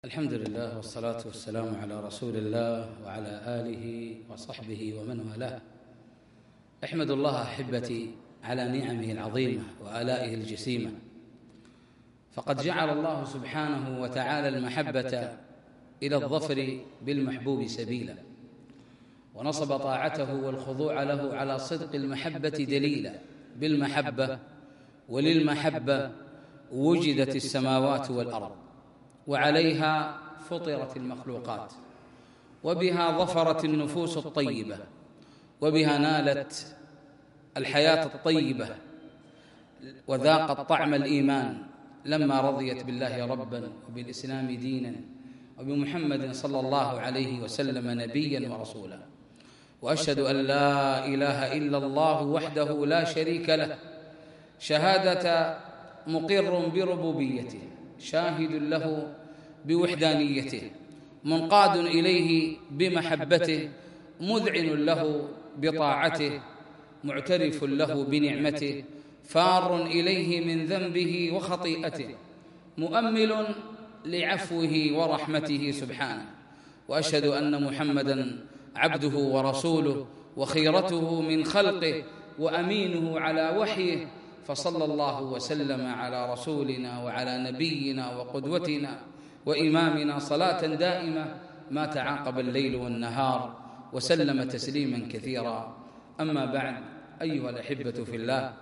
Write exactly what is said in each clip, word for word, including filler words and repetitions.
الحمد لله والصلاة والسلام على رسول الله وعلى آله وصحبه ومن والاه. أحمد الله أحبتي على نعمه العظيمة وآلائه الجسيمة، فقد جعل الله سبحانه وتعالى المحبة إلى الظفر بالمحبوب سبيلا، ونصب طاعته والخضوع له على صدق المحبة دليلا. بالمحبة وللمحبة وجدت السماوات والأرض، وعليها فطرت المخلوقات، وبها ظفرت النفوس الطيبة، وبها نالت الحياة الطيبة، وذاقت طعم الإيمان لما رضيت بالله ربا وبالإسلام دينا وبمحمد صلى الله عليه وسلم نبيا ورسولا. وأشهد أن لا إله إلا الله وحده لا شريك له، شهادة مقر بربوبيته، شاهد له بوحدانيته، منقاد إليه بمحبته، مذعن له بطاعته، معترف له بنعمته، فار إليه من ذنبه وخطيئته، مؤمل لعفوه ورحمته سبحانه. وأشهد أن محمدًا عبده ورسوله وخيرته من خلقه وأمينه على وحيه، فصلى الله وسلم على رسولنا وعلى نبينا وقدوتنا وإمامنا صلاة دائمة ما تعاقب الليل والنهار، وسلم تسليما كثيرا. أما بعد، أيها الأحبة في الله،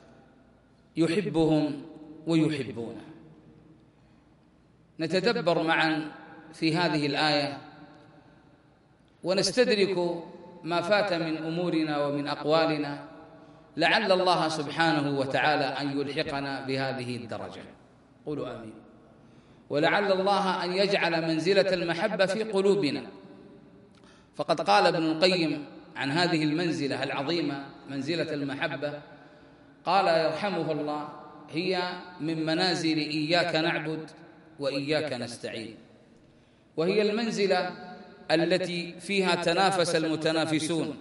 يحبهم ويحبونه. نتدبر معا في هذه الآية ونستدرك ما فات من أمورنا ومن أقوالنا، لعل الله سبحانه وتعالى أن يلحقنا بهذه الدرجة. قولوا آمين. ولعل الله أن يجعل منزلة المحبة في قلوبنا، فقد قال ابن القيم عن هذه المنزلة العظيمة، منزلة المحبة، قال يرحمه الله: هي من منازل إياك نعبد وإياك نستعين، وهي المنزلة التي فيها تنافس المتنافسون،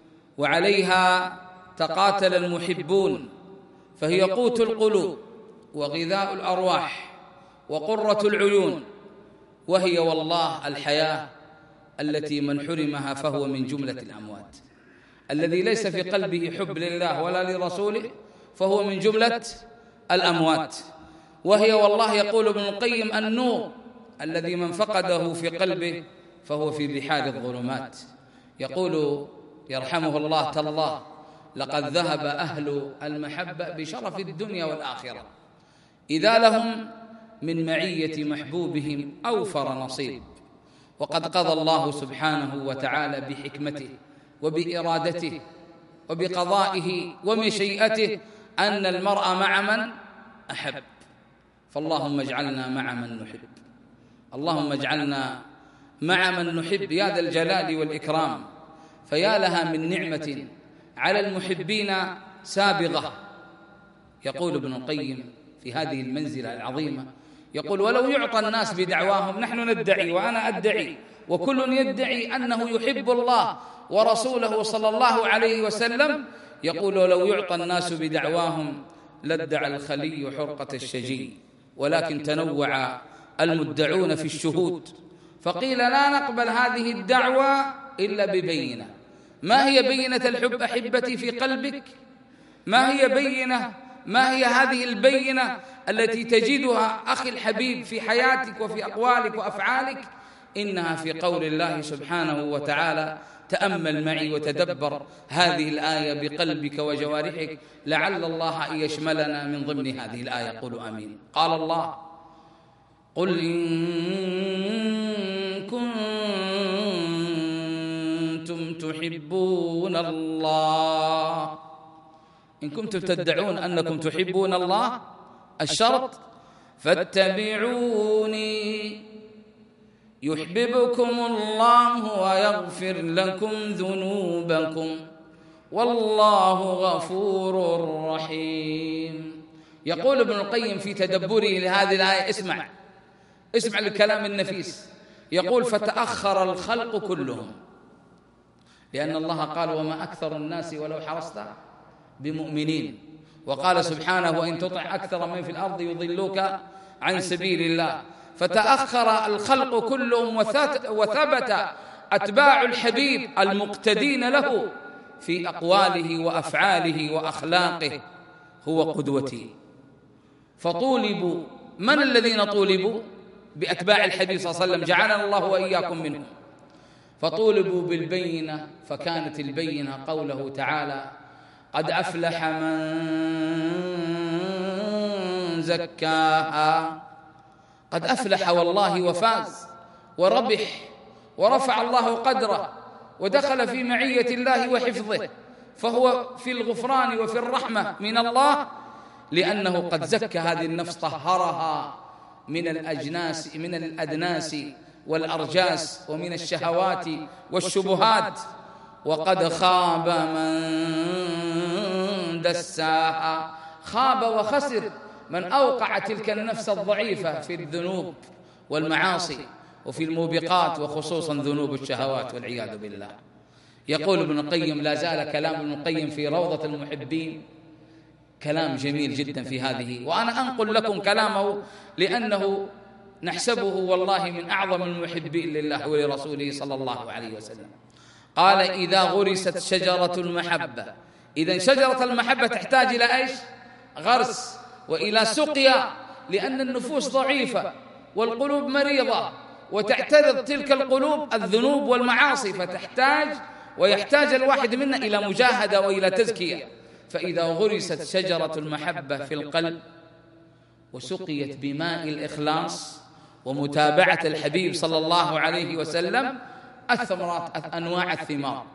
وعليها تقاتل المحبون، فهي قوت القلوب وغذاء الأرواح وقرة العيون، وهي والله الحياة التي من حرمها فهو من جملة الأموات. الذي ليس في قلبه حب لله ولا لرسوله فهو من جملة الأموات. وهي والله، يقول ابن القيم، النور الذي من فقده في قلبه فهو في بحار الظلمات. يقول يرحمه الله: تالله لقد ذهب أهل المحبة بشرف الدنيا والآخرة، إذا لهم من معية محبوبهم أوفر نصيب. وقد قضى الله سبحانه وتعالى بحكمته وبإرادته وبقضائه ومشيئته أن المرء مع من أحب. فاللهم اجعلنا مع من نحب، اللهم اجعلنا مع من نحب يا ذا الجلال والإكرام. فيا لها من نعمة على المحبين سابغة. يقول ابن القيم في هذه المنزلة العظيمة، يقول: ولو يعطى الناس بدعواهم، نحن ندعي وأنا أدعي وكل يدعي أنه يحب الله ورسوله صلى الله عليه وسلم، يقول: ولو يعطى الناس بدعواهم لادعى الخلي حرقة الشجي، ولكن تنوع المدعون في الشهود، فقيل لا نقبل هذه الدعوة إلا ببينة. ما هي بينة الحب أحبتي في قلبك؟ ما هي بينة ما هي هذه البينة التي تجدها أخي الحبيب في حياتك وفي أقوالك وأفعالك؟ إنها في قول الله سبحانه وتعالى. تأمل معي وتدبر هذه الآية بقلبك وجوارحك، لعل الله أن يشملنا من ضمن هذه الآية. قولوا آمين. قال الله: قل إن كنتم تحبون الله، إن كنتم تدعون أنكم تحبون الله، الشرط فاتبعوني يحببكم الله ويغفر لكم ذنوبكم والله غفور رحيم. يقول ابن القيم في تدبره لهذه الآية، اسمع اسمع الكلام النفيس، يقول: فتأخر الخلق كلهم، لأن الله قال: وما أكثر الناس ولو حرصت بمؤمنين. وقال سبحانه: وإن تطع أكثر من في الأرض يضلوك عن سبيل الله. فتأخر الخلق كلهم وثبت أتباع الحبيب المقتدين له في أقواله وأفعاله وأخلاقه هو قدوتي. فطولبوا، من الذين طولبوا؟ بأتباع الحبيب صلى الله عليه وسلم، جعلنا الله وإياكم منهم. فطولبوا بالبينة، فكانت البينة قوله تعالى: قد أفلح من زكاها. قد أفلح والله وفاز وربح ورفع الله قدره ودخل في معية الله وحفظه، فهو في الغفران وفي الرحمة من الله، لأنه قد زكى هذه النفس، طهرها من الأجناس من الأدناس والأرجاس ومن الشهوات والشبهات. وقد خاب من دساها، خاب وخسر من أوقع تلك النفس الضعيفة في الذنوب والمعاصي وفي الموبقات، وخصوصا ذنوب الشهوات والعياذ بالله. يقول ابن القيم، لا زال كلام ابن القيم في روضة المحبين كلام جميل جدا في هذه، وأنا أنقل لكم كلامه لأنه نحسبه والله من أعظم المحبين لله ولرسوله صلى الله عليه وسلم. قال: إذا غرست شجرة المحبة، إذا شجرة المحبة تحتاج إلى إيش؟ غرس وإلى سقيا، لأن النفوس ضعيفة والقلوب مريضة، وتعترض تلك القلوب الذنوب والمعاصي، فتحتاج ويحتاج الواحد منا إلى مجاهدة وإلى تزكية. فإذا غرست شجرة المحبة في القلب وسقيت بماء الإخلاص ومتابعة الحبيب صلى الله عليه وسلم، أثمرت أنواع الثمار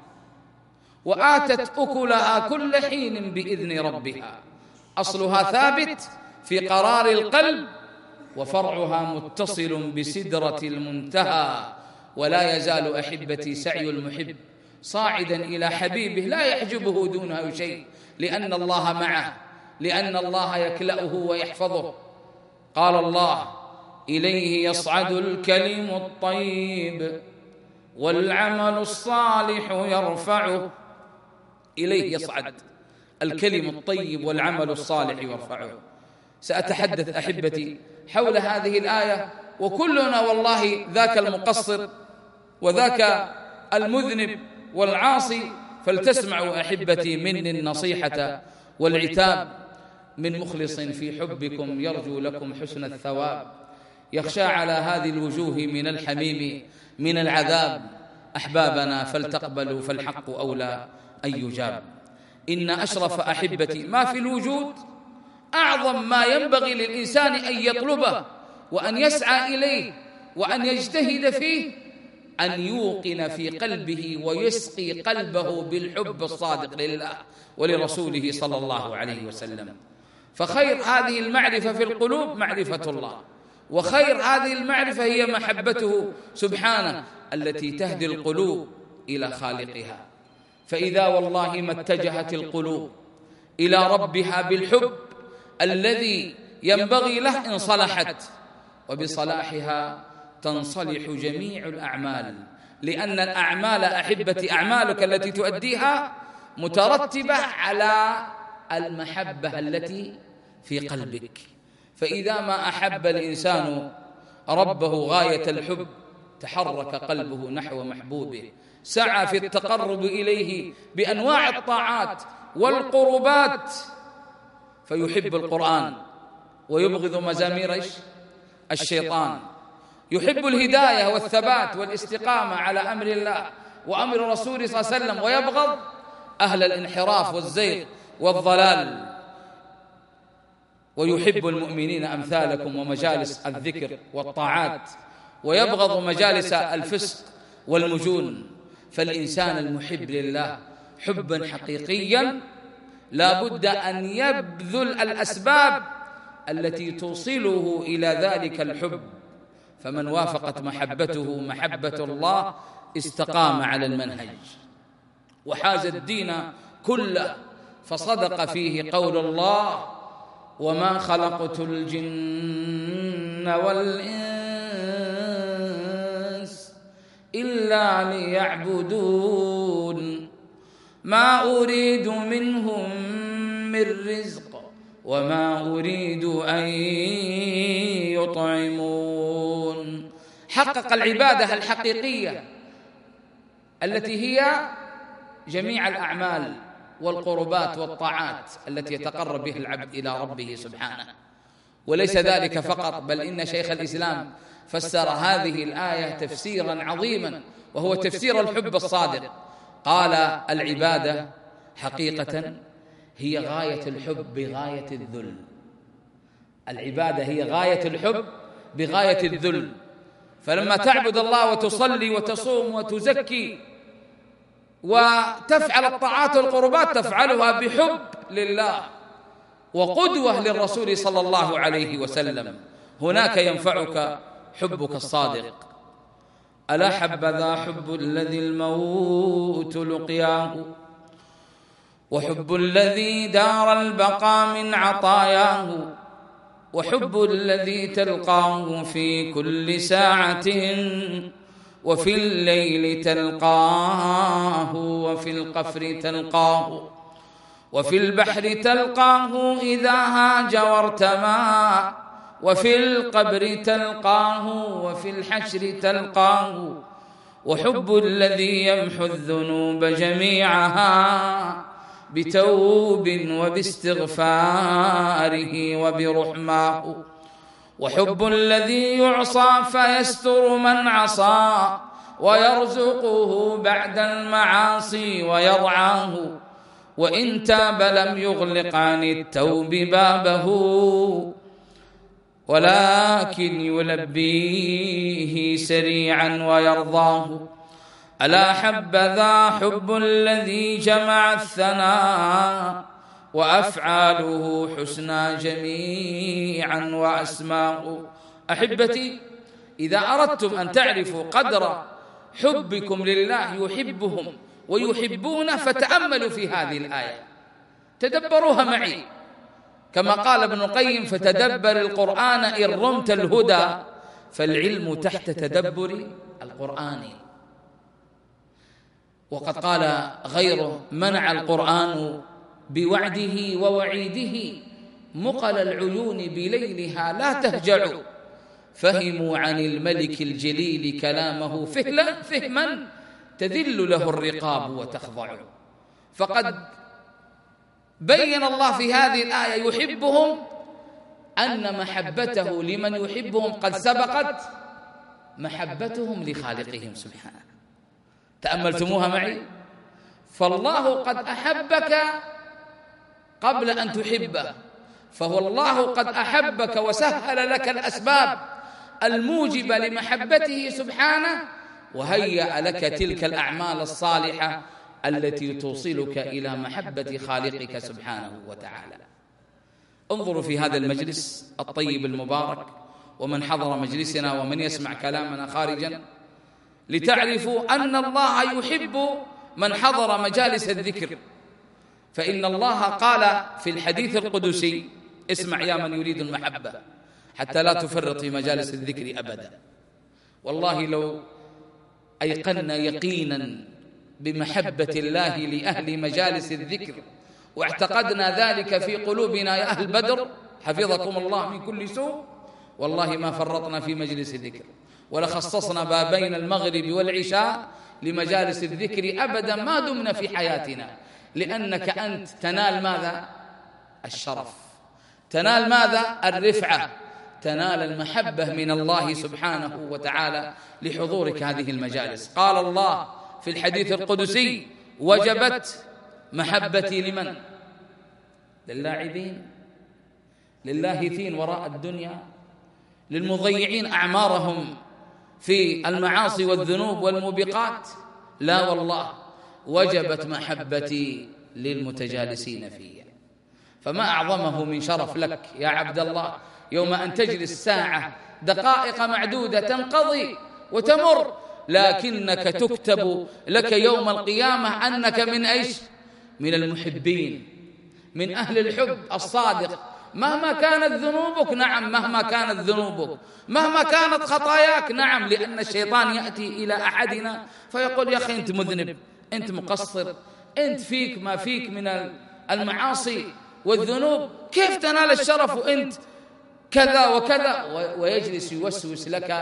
وآتت أكلها كل حين بإذن ربها. أصلها ثابت في قرار القلب، وفرعها متصل بسدرة المنتهى. ولا يزال أحبتي سعي المحب صاعدا إلى حبيبه، لا يحجبه دونه شيء، لأن الله معه، لأن الله يكلأه ويحفظه. قال الله: إليه يصعد الكلم الطيب والعمل الصالح يرفعه. إليه يصعد الكلم الطيب والعمل الصالح يرفعه. سأتحدث أحبتي حول هذه الآية، وكلنا والله ذاك المقصر وذاك المذنب والعاصي، فلتسمعوا أحبتي مني النصيحة والعتاب من مخلص في حبكم يرجو لكم حسن الثواب، يخشى على هذه الوجوه من الحميم من العذاب. أحبابنا فلتقبلوا، فالحق أولى أن يجاب. إن أشرف أحبتي ما في الوجود، أعظم ما ينبغي للإنسان أن يطلبه وأن يسعى إليه وأن يجتهد فيه، أن يوقن في قلبه ويسقي قلبه بالحب الصادق لله ولرسوله صلى الله عليه وسلم. فخير هذه المعرفة في القلوب معرفة الله، وخير هذه المعرفة هي محبته سبحانه التي تهدي القلوب إلى خالقها. فإذا والله ما اتجهت القلوب إلى ربها بالحب الذي ينبغي له انصلحت، وبصلاحها تنصلح جميع الأعمال، لأن الأعمال أحبتي أعمالك التي تؤديها مترتبة على المحبة التي في قلبك. فإذا ما أحب الإنسان ربه غاية الحب تحرك قلبه نحو محبوبه، سعى في التقرب إليه بأنواع الطاعات والقربات، فيحب القرآن ويبغض مزامير الشيطان، يحب الهداية والثبات والاستقامة على أمر الله وأمر رسوله صلى الله عليه وسلم، ويبغض أهل الانحراف والزيغ والضلال، ويحب المؤمنين أمثالكم ومجالس الذكر والطاعات، ويبغض مجالس الفسق والمجون. فالإنسان المحب لله حبا حقيقيا لا بد أن يبذل الأسباب التي توصله إلى ذلك الحب، فمن وافقت محبته محبة الله استقام على المنهج وحاز الدين كله، فصدق فيه قول الله: وما خلقت الجن والإنس إلا ليعبدون ما أريد منهم من رزق وما أريد أن يطعمون. حقق العبادة الحقيقية التي هي جميع الأعمال والقربات والطاعات التي يتقرب بها العبد إلى ربه سبحانه. وليس ذلك فقط، بل إن شيخ الإسلام فسر هذه الآية تفسيرا عظيما، وهو تفسير الحب الصادق. قال: العبادة حقيقة هي غاية الحب بغاية الذل. العبادة هي غاية الحب بغاية الذل. فلما تعبد الله وتصلي وتصوم وتزكي وتفعل الطاعات والقربات تفعلها بحب لله وقدوة للرسول صلى الله عليه وسلم، هناك ينفعك حبك الصادق. ألا حبذا حب الذي الموت لقياه، وحب الذي دار البقاء من عطاياه، وحب الذي تلقاه في كل ساعة، وفي الليل تلقاه، وفي القفر تلقاه، وفي البحر تلقاه إذا هاج وارتمى، وفي القبر تلقاه، وفي الحشر تلقاه. وحب الذي يمحو الذنوب جميعها بتوب وباستغفاره وبرحماه. وحب الذي يعصى فيستر من عصى، ويرزقه بعد المعاصي ويرعاه. وإن تاب لم يغلق عن التوب بابه، ولكن يلبيه سريعا ويرضاه. ألا حبذا حب الذي جمع الثناء، وأفعاله حسنى جميعا وأسماء. أحبتي، إذا أردتم أن تعرفوا قدر حبكم لله يحبهم ويحبون، فتأملوا في هذه الآية، تدبروها معي. كما قال ابن القيم: فتدبر القرآن إن رمت الهدى، فالعلم تحت تدبر القرآن. وقد قال غيره: منع القرآن بوعده ووعيده مقل العيون بليلها لا تهجع. فهموا عن الملك الجليل كلامه فهلا فهما تذل له الرقاب وتخضع. فقد بين الله في هذه الآية يحبهم، أن محبته لمن يحبهم قد سبقت محبتهم لخالقهم سبحانه. تأملتموها معي؟ فالله قد أحبك قبل أن تحبه، فهو الله قد أحبك وسهل لك الأسباب الموجبة لمحبته سبحانه، وهيأ لك تلك الأعمال الصالحة التي توصلك إلى محبة خالقك سبحانه وتعالى. انظروا في هذا المجلس الطيب المبارك، ومن حضر مجلسنا ومن يسمع كلامنا خارجا، لتعرفوا أن الله يحب من حضر مجالس الذكر. فإن الله قال في الحديث القدسي: اسمع يا من يريد المحبة حتى لا تفرط في مجالس الذكر أبدا. والله لو أيقنا يقينا بمحبة الله لأهل مجالس الذكر، واعتقدنا ذلك في قلوبنا يا أهل بدر حفظكم الله من كل سوء، والله ما فرطنا في مجلس الذكر، ولخصصنا بابين المغرب والعشاء لمجالس الذكر أبدا ما دمنا في حياتنا. لأنك أنت تنال ماذا؟ الشرف، تنال ماذا؟ الرفعة، تنال المحبة من الله سبحانه وتعالى لحضورك هذه المجالس. قال الله في الحديث القدسي: وجبت محبتي لمن؟ للاعبين، للاهثين وراء الدنيا، للمضيعين أعمارهم في المعاصي والذنوب والموبقات؟ لا والله، وجبت محبتي للمتجالسين فيها. فما أعظمه من شرف لك يا عبد الله يوم أن تجلس ساعة دقائق معدودة تنقضي وتمر، لكنك تكتب لك يوم القيامة أنك من إيش؟ من المحبين، من أهل الحب الصادق. مهما كانت ذنوبك، نعم مهما كانت ذنوبك، مهما كانت خطاياك، نعم، لأن الشيطان يأتي إلى أحدنا فيقول: يا أخي أنت مذنب، أنت مقصر، أنت فيك ما فيك من المعاصي والذنوب، كيف تنال الشرف وأنت كذا وكذا؟ ويجلس يوسوس لك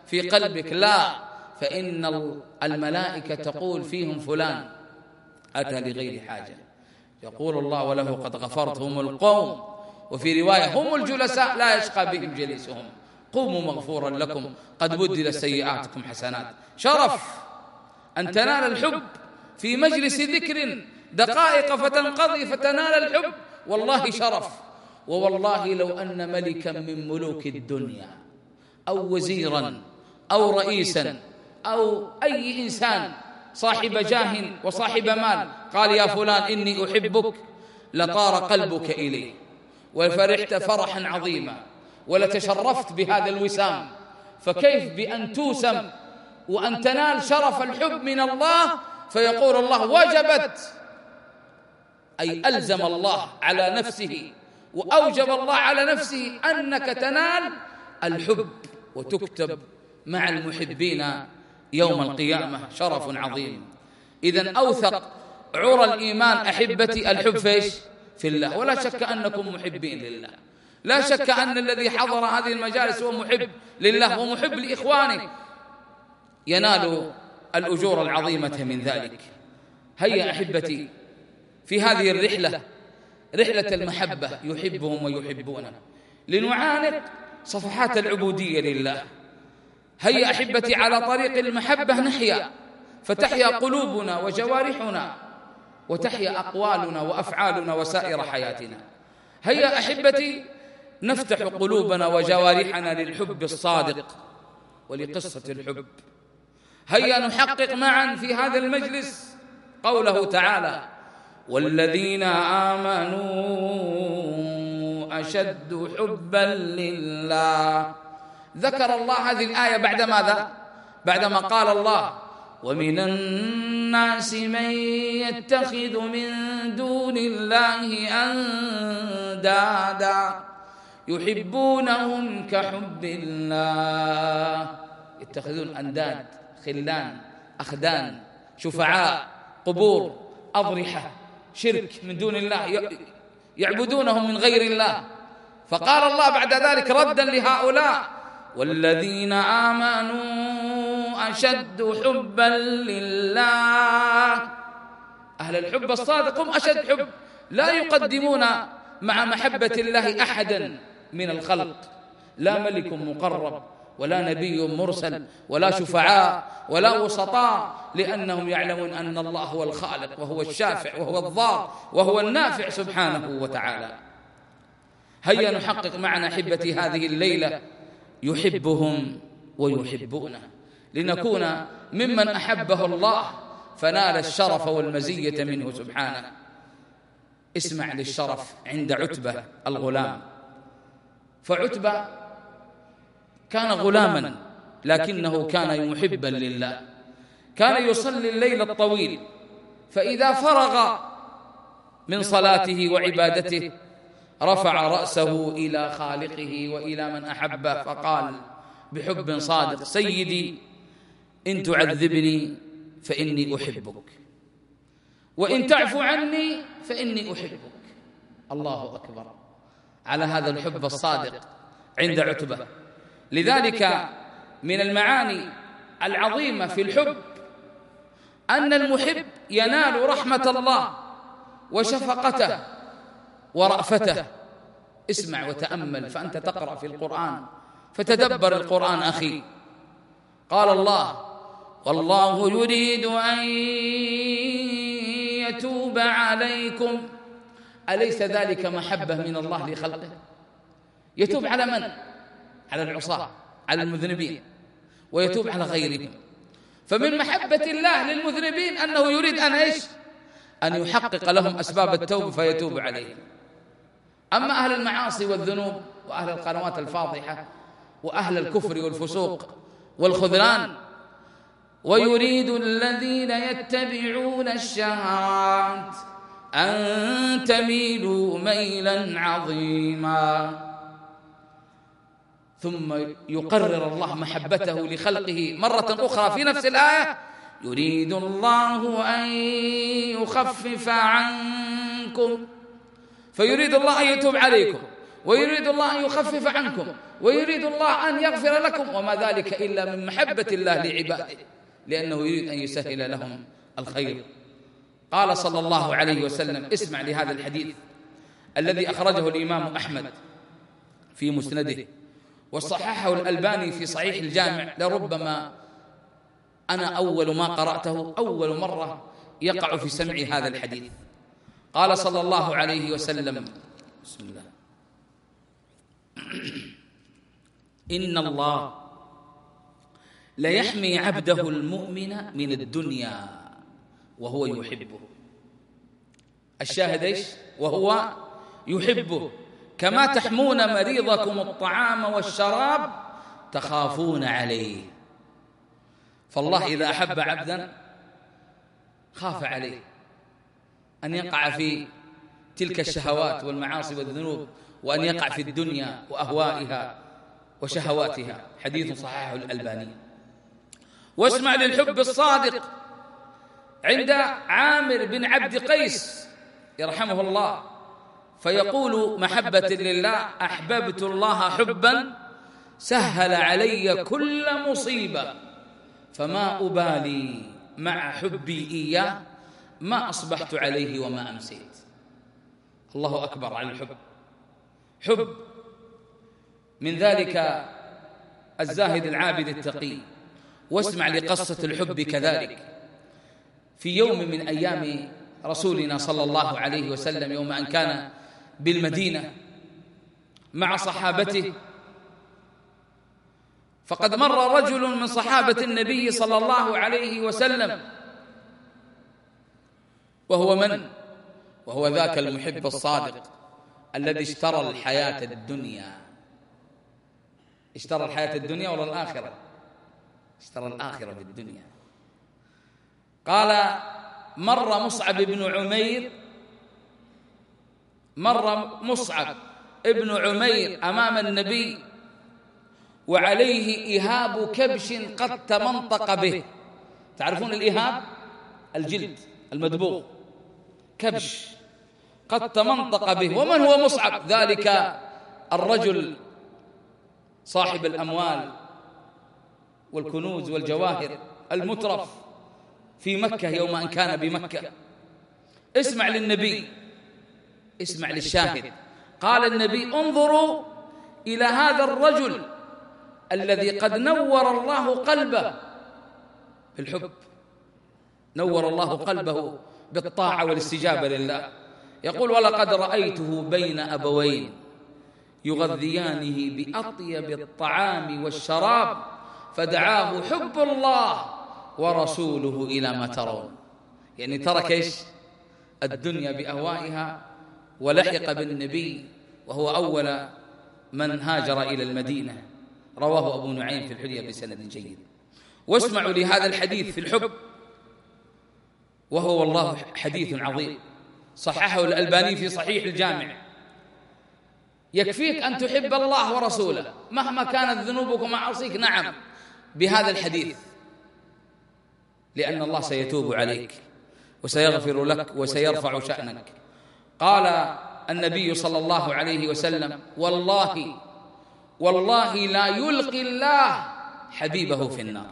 في قلبك، لا، فإن الملائكة تقول فيهم فلان أتى لغير حاجة، يقول الله وله قد غفرت هم القوم، وفي رواية هم الجلساء لا يشقى بهم جليسهم، قوموا مغفورا لكم قد بدل سيئاتكم حسنات. شرف أن تنال الحب في مجلس ذكر دقائق فتنقضي فتنال الحب، والله شرف. ووالله لو أن ملكا من ملوك الدنيا أو وزيرا أو رئيسا أو أي إنسان صاحب جاه وصاحب مال قال يا فلان إني أحبك، لطار قلبك إليه وفرحت فرحا عظيما ولتشرفت بهذا الوسام. فكيف بأن توسم وأن تنال شرف الحب من الله؟ فيقول الله وجبت، أي ألزم الله على نفسه وأوجب الله على نفسه أنك تنال الحب وتكتب مع المحبين يوم القيامة. شرف عظيم. إذن أوثق عرى الإيمان أحبتي الحب فيش في الله، ولا شك أنكم محبين لله، لا شك أن الذي حضر هذه المجالس هو محب لله ومحب لإخوانه، ينال الأجور العظيمة من ذلك. هيا أحبتي في هذه الرحلة، رحلة المحبة، يحبهم ويحبونه، لنعانق صفحات العبودية لله. هيا أحبتي على طريق المحبة نحيا، فتحيا قلوبنا وجوارحنا وتحيا أقوالنا وأفعالنا وسائر حياتنا. هيا أحبتي نفتح قلوبنا وجوارحنا للحب الصادق ولقصة الحب. هيا نحقق معا في هذا المجلس قوله تعالى والذين آمنوا أشد حبا لله. ذكر الله هذه الآية بعد ماذا؟ بعدما قال الله ومن الناس من يتخذ من دون الله أندادا يحبونهم كحب الله. يتخذون أنداد، خلان، أخدان، شفعاء، قبور، أضرحة، شرك من دون الله، يعبدونهم من غير الله. فقال الله بعد ذلك ردا لهؤلاء والذين آمنوا أشد حبا لله. أهل الحب الصادق هم أشد حب، لا يقدمون مع محبة الله أحدا من الخلق، لا ملك مقرب ولا نبي مرسل ولا شفعاء ولا وسطاء، لأنهم يعلمون أن الله هو الخالق وهو الشافع وهو الضار وهو النافع سبحانه وتعالى. هيا نحقق معنا أحبتي هذه الليلة يحبهم ويحبونه، لنكون ممن أحبه الله فنال الشرف والمزية منه سبحانه. اسمع للشرف عند عتبة الغلام. فعتبة كان غلاما لكنه كان محبا لله، كان يصلي الليل الطويل، فإذا فرغ من صلاته وعبادته رفع رأسه إلى خالقه وإلى من أحبه فقال بحب صادق سيدي إن تعذبني فإني أحبك وإن تعفو عني فإني أحبك. الله أكبر على هذا الحب الصادق عند عتبة. لذلك من المعاني العظيمة في الحب أن المحب ينال رحمة الله وشفقته ورأفته. اسمع وتأمل، فأنت تقرأ في القرآن فتدبر القرآن أخي. قال الله والله يريد أن يتوب عليكم. أليس ذلك محبة من الله لخلقه؟ يتوب على من؟ على العصاة، على المذنبين، ويتوب على غيرهم. فمن محبة الله للمذنبين أنه يريد أن إيش؟ أن يحقق لهم أسباب التوبة فيتوب عليهم. أما أهل المعاصي والذنوب وأهل القنوات الفاضحة وأهل الكفر والفسوق والخذلان، ويريد الذين يتبعون الشهوات أن تميلوا ميلا عظيما. ثم يقرر الله محبته لخلقه مرة أخرى في نفس الآية يريد الله أن يخفف عنكم، فيريد الله أن يتوب عليكم ويريد الله أن يخفف عنكم، ويريد الله أن يغفر لكم، وما ذلك إلا من محبة الله لعباده، لأنه يريد أن يسهل لهم الخير. قال صلى الله عليه وسلم، اسمع لهذا الحديث الذي أخرجه الإمام أحمد في مسنده وصححه الألباني في صحيح الجامع، لربما أنا أول ما قرأته أول مرة يقع في سمعي هذا الحديث. قال صلى الله عليه وسلم: بسم الله، إن الله ليحمي عبده المؤمن من الدنيا وهو يحبه. الشاهد إيش؟ وهو يحبه، كما تحمون مريضكم الطعام والشراب تخافون عليه. فالله إذا أحب عبدا خاف عليه أن يقع في تلك الشهوات والمعاصي والذنوب، وأن يقع في الدنيا وأهوائها وشهواتها. حديث صححه الألباني. واسمع للحب الصادق عند عامر بن عبد قيس يرحمه الله، فيقول محبة لله: أحببت الله حبا سهل علي كل مصيبة، فما أبالي مع حبي إياه ما أصبحت عليه وما أمسيت. الله أكبر على الحب. حب من ذلك الزاهد العابد التقي. واسمع لقصة الحب كذلك. في يوم من أيام رسولنا صلى الله عليه وسلم، يوم أن كان بالمدينة مع صحابته، فقد مر رجل من صحابة النبي صلى الله عليه وسلم، وهو من؟ وهو ذاك المحب الصادق الذي اشترى الحياة الدنيا. اشترى الحياة الدنيا ولا الآخرة؟ اشترى الآخرة بالدنيا. قال: مر مصعب بن عمير مر مصعب ابن عمير أمام النبي وعليه إهاب كبش قد تمنطق به. تعرفون الإهاب؟ الجلد المدبوغ، كبش قد تمنطق به. ومن هو مصعب؟ ذلك الرجل صاحب الأموال والكنوز والجواهر المترف في مكة يوم أن كان بمكة. اسمع للنبي، اسمع للشاهد. قال النبي: انظروا إلى هذا الرجل الذي قد نور الله قلبه بالحب، نور الله قلبه بالطاعة والاستجابة لله. يقول: ولقد رأيته بين أبوين يغذيانه بأطيب الطعام والشراب فدعاه حب الله ورسوله إلى ما ترون. يعني ترك إيش؟ الدنيا بأهوائها ولحق بالنبي، وهو أول من هاجر إلى المدينة. رواه أبو نعيم في الحلية بسند جيد. واسمعوا لهذا الحديث في الحب، وهو والله حديث عظيم، صححه الألباني في صحيح الجامع. يكفيك أن تحب الله ورسوله مهما كانت ذنوبك ومعاصيك، نعم، بهذا الحديث، لأن الله سيتوب عليك وسيغفر لك وسيرفع شأنك. قال النبي صلى الله عليه وسلم: والله والله لا يلقي الله حبيبه في النار.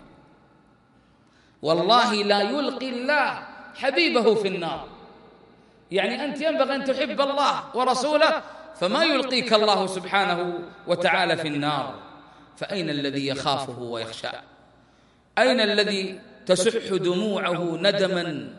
والله لا يلقي الله حبيبه في النار. يعني أنت ينبغي أن تحب الله ورسوله، فما يلقيك الله سبحانه وتعالى في النار. فأين الذي يخافه ويخشاه؟ أين الذي تسح دموعه ندما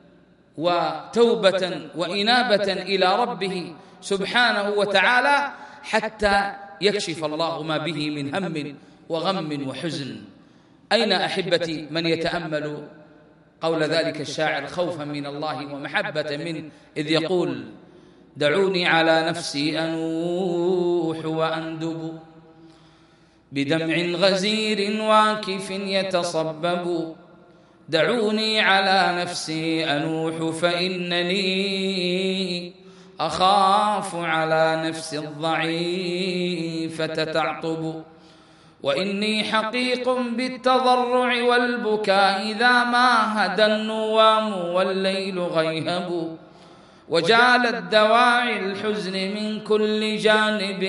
وتوبة وإنابة إلى ربه سبحانه وتعالى حتى يكشف الله ما به من هم وغم وحزن؟ أين أحبتي من يتأمل قول ذلك الشاعر: خوفا من الله ومحبة منه، إذ يقول: دعوني على نفسي أنوح وأندب بدمع غزير واكف يتصبب. دعوني على نفسي أنوح فإنني أخاف على نفسي الضعيفة تعطب. وإني حقيق بالتضرع والبكاء إذا ما هدى النوام والليل غيهب. وجالت دواعي الحزن من كل جانب،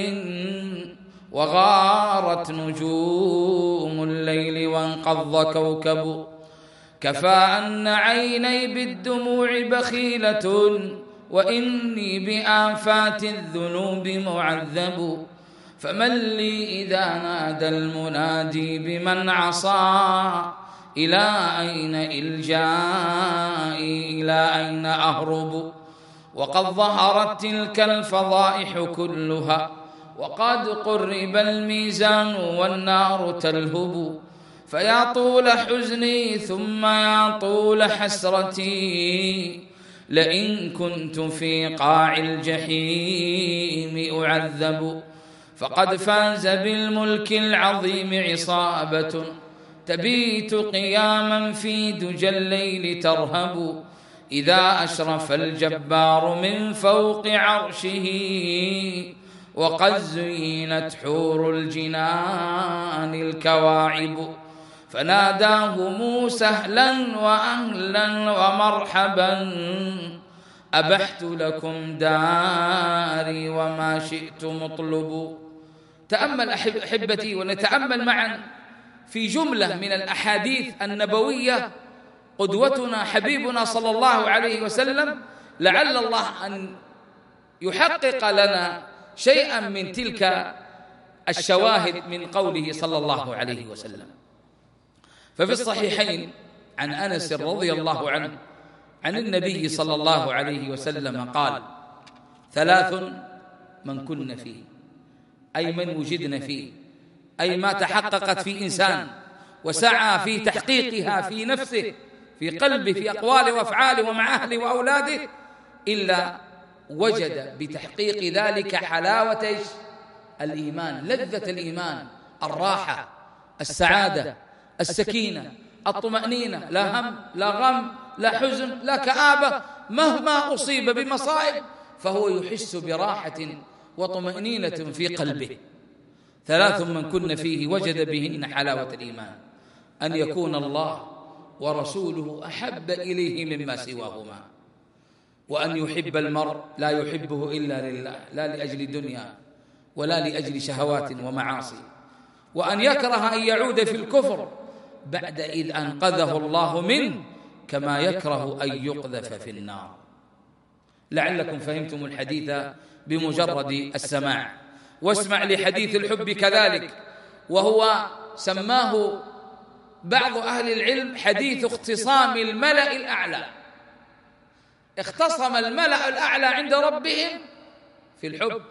وغارت نجوم الليل وانقض كوكب. كفى أن عيني بالدموع بخيلة، وإني بآفات الذنوب معذب. فمن لي إذا نادى المنادي بمن عصى؟ إلى أين إلجائي؟ إلى أين أهرب؟ وقد ظهرت تلك الفضائح كلها، وقد قرب الميزان والنار تلهب. فيا طول حزني ثم يا طول حسرتي، لئن كنت في قاع الجحيم أعذب. فقد فاز بالملك العظيم عصابة، تبيت قياما في دجى الليل ترهب. إذا أشرف الجبار من فوق عرشه، وقد زينت حور الجنان الكواعب. فناداهم سهلا وأهلا ومرحبا، أبحت لكم داري وما شئت مطلب. تأمل أحبتي، ونتأمل معا في جملة من الأحاديث النبوية قدوتنا حبيبنا صلى الله عليه وسلم، لعل الله أن يحقق لنا شيئا من تلك الشواهد من قوله صلى الله عليه وسلم. ففي الصحيحين عن أنس رضي الله عنه عن النبي صلى الله عليه وسلم قال: ثلاث من كن فيه، أي من وجدن فيه، أي ما تحققت في إنسان وسعى في تحقيقها في نفسه، في قلبه، في أقواله وأفعاله ومع أهله وأولاده، إلا وجد بتحقيق ذلك حلاوة الإيمان، لذة الإيمان، الراحة، السعادة، السكينة، الطمأنينة، لا هم لا غم لا حزن لا كآبة. مهما أصيب بمصائب فهو يحس براحة وطمأنينة في قلبه. ثلاث من كن فيه وجد بهن حلاوة الإيمان: أن يكون الله ورسوله أحب إليه مما سواهما، وأن يحب المرء لا يحبه إلا لله، لا لأجل دنيا ولا لأجل شهوات ومعاصي، وأن يكره أن يعود في الكفر بعد إذ أنقذه الله منه، كما يكره أن يقذف في النار. لعلكم فهمتم الحديث بمجرد السماع. واسمع لحديث الحب كذلك، وهو سماه بعض أهل العلم حديث اختصام الملأ الأعلى. اختصم الملأ الأعلى عند ربهم في الحب.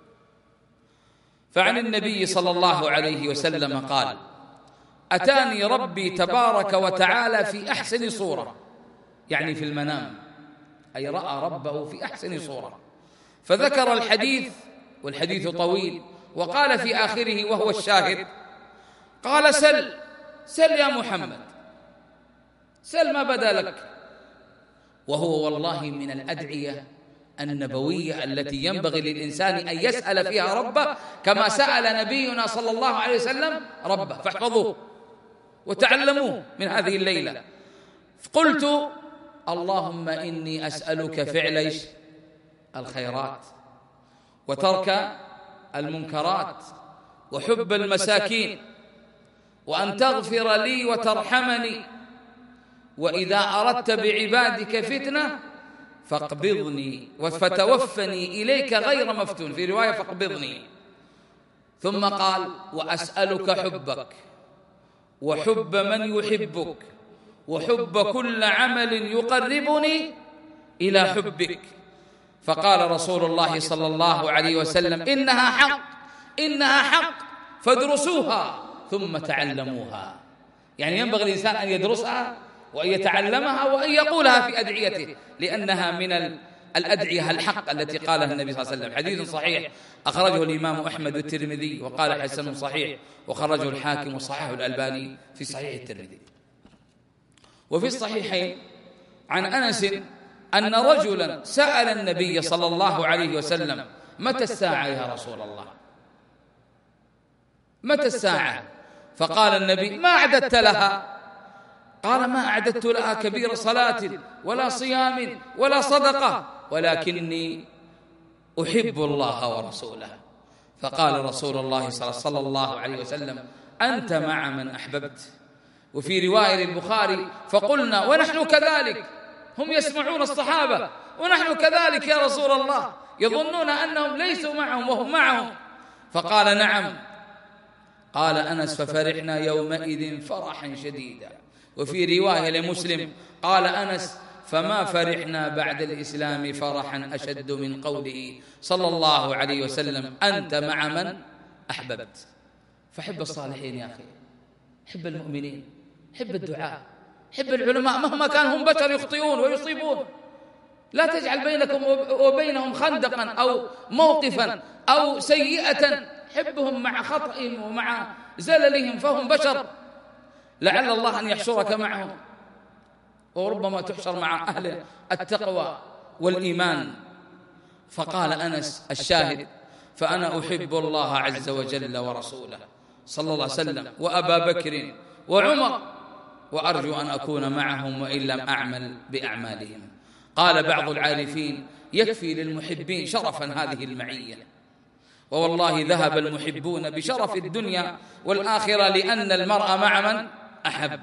فعن النبي صلى الله عليه وسلم قال: أتاني ربي تبارك وتعالى في أحسن صورة، يعني في المنام، أي رأى ربه في أحسن صورة. فذكر الحديث، والحديث طويل، وقال في آخره وهو الشاهد: قال: سل سل يا محمد، سل ما بدا لك. وهو والله من الأدعية النبوية التي ينبغي للإنسان أن يسأل فيها ربه كما سأل نبينا صلى الله عليه وسلم ربه. فاحفظوه وتعلموه من هذه الليلة. قلت: اللهم إني أسألك فعل الخيرات، وترك المنكرات، وحب المساكين، وأن تغفر لي وترحمني، وإذا أردت بعبادك فتنة فاقبضني فتوفني إليك غير مفتون، في رواية فاقبضني. ثم قال: وأسألك حبك وحب من يحبك، وحب كل عمل يقربني إلى حبك. فقال رسول الله صلى الله عليه وسلم: إنها حق، إنها حق، فادرسوها ثم تعلموها. يعني ينبغي الإنسان أن يدرسها وأن يتعلمها وأن يقولها في أدعيته، لأنها من الأدعية الحق التي قالها النبي صلى الله عليه وسلم. حديث صحيح أخرجه الإمام أحمد والترمذي وقال حسن صحيح، وخرجه الحاكم وصححه الألباني في صحيح الترمذي. وفي الصحيحين عن أنس أن رجلا سأل النبي صلى الله عليه وسلم: متى الساعة يا رسول الله؟ متى الساعة؟ فقال النبي: ما أعددت لها؟ قال: ما أعددت لها كبير صلاة ولا صيام ولا صدقة، ولكني أحب الله ورسوله. فقال رسول الله صلى الله عليه وسلم: أنت مع من أحببت. وفي رواية البخاري: فقلنا ونحن كذلك. هم يسمعون الصحابة: ونحن كذلك يا رسول الله، يظنون أنهم ليسوا معهم وهم معهم. فقال: نعم. قال أنس: ففرحنا يومئذ فرحا شديدا. وفي رواية لمسلم قال أنس: فما فرحنا بعد الإسلام فرحا أشد من قوله صلى الله عليه وسلم: أنت مع من أحببت. فحب الصالحين يا أخي، حب المؤمنين، حب الدعاء، حب العلماء مهما كان هم بشر يخطئون ويصيبون. لا تجعل بينكم وبينهم خندقا أو موقفا أو سيئة، حبهم مع خطئهم ومع زللهم، فهم بشر، لعل الله أن يحشرك معهم، وربما تحشر مع أهل التقوى والإيمان. فقال أنس الشاهد: فأنا أحب الله عز وجل ورسوله صلى الله عليه وسلم وأبا بكر وعمر، وأرجو أن أكون معهم وإن لم أعمل بأعمالهم. قال بعض العارفين: يكفي للمحبين شرفا هذه المعية. ووالله ذهب المحبون بشرف الدنيا والآخرة لأن المرء مع من أحب.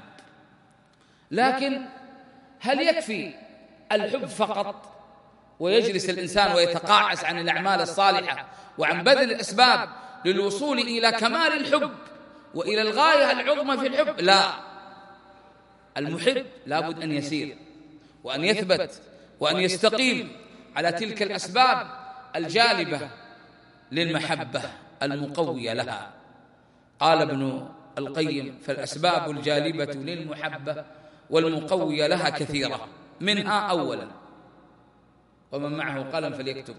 لكن هل يكفي الحب فقط ويجلس الإنسان ويتقاعس عن الأعمال الصالحة وعن بذل الأسباب للوصول إلى كمال الحب وإلى الغاية العظمى في الحب؟ لا، المحب لابد أن يسير وأن يثبت وأن يستقيم على تلك الأسباب الجالبة للمحبة المقوية لها. قال ابن القيم: فالأسباب الجالبة للمحبة والمقوية لها كثيرة، منها أولا، ومن معه قلم فليكتب: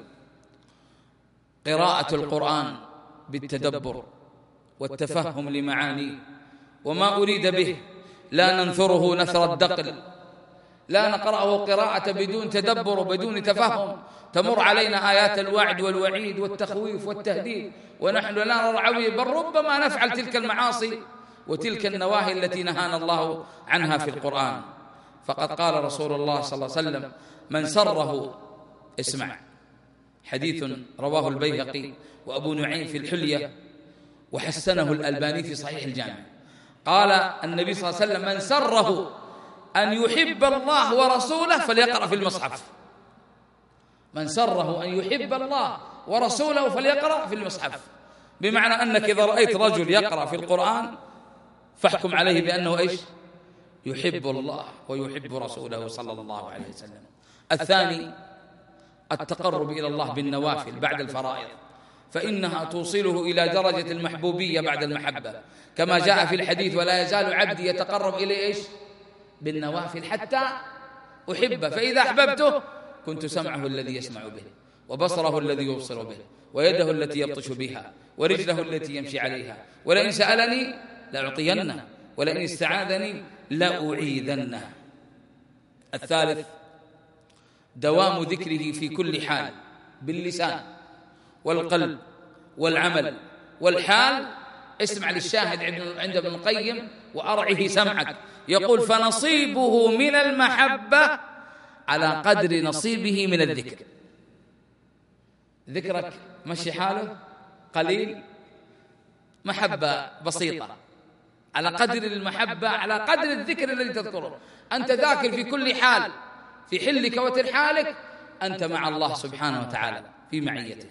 قراءة القرآن بالتدبر والتفهم لمعانيه وما أريد به، لا ننثره نثر الدقل، لا نقرأه قراءة بدون تدبر وبدون تفهم. تمر علينا آيات الوعد والوعيد والتخويف والتهديد ونحن لا نرعوي، بل ربما نفعل تلك المعاصي وتلك النواهي التي نهانا الله عنها في القرآن. فقد قال رسول الله صلى الله عليه وسلم: من سره، اسمع، حديث رواه البيهقي وأبو نعيم في الحلية وحسنه الألباني في صحيح الجامع. قال النبي صلى الله عليه وسلم: من سره أن يحب الله ورسوله فليقرأ في المصحف. من سره أن يحب الله ورسوله فليقرأ في المصحف، بمعنى أنك إذا رأيت رجل يقرأ في القرآن فاحكم عليه بأنه إيش؟ يحب الله ويحب رسوله صلى الله عليه وسلم. الثاني: التقرب إلى الله بالنوافل بعد الفرائض، فإنها توصله إلى درجة المحبوبية بعد المحبة، كما جاء في الحديث: ولا يزال عبدي يتقرب إلي إيش؟ بالنوافل حتى أحبه، فإذا أحببته كنت سمعه الذي يسمع به، وبصره الذي يبصر به، ويده التي يبطش بها، ورجله التي يمشي عليها، ولئن سألني لأعطينه، ولئن استعاذني لأعيذنه. الثالث: دوام ذكره في كل حال باللسان والقلب والعمل والحال. اسمع للشاهد عند ابن القيم: وأرعه سمعك. يقول: فنصيبه من المحبة على قدر نصيبه من الذكر. ذكرك مشي حاله قليل، محبة بسيطة، على قدر المحبة على قدر الذكر الذي تذكره. أنت ذاكر في كل حال، في حلك وترحالك أنت مع الله سبحانه وتعالى في معيته.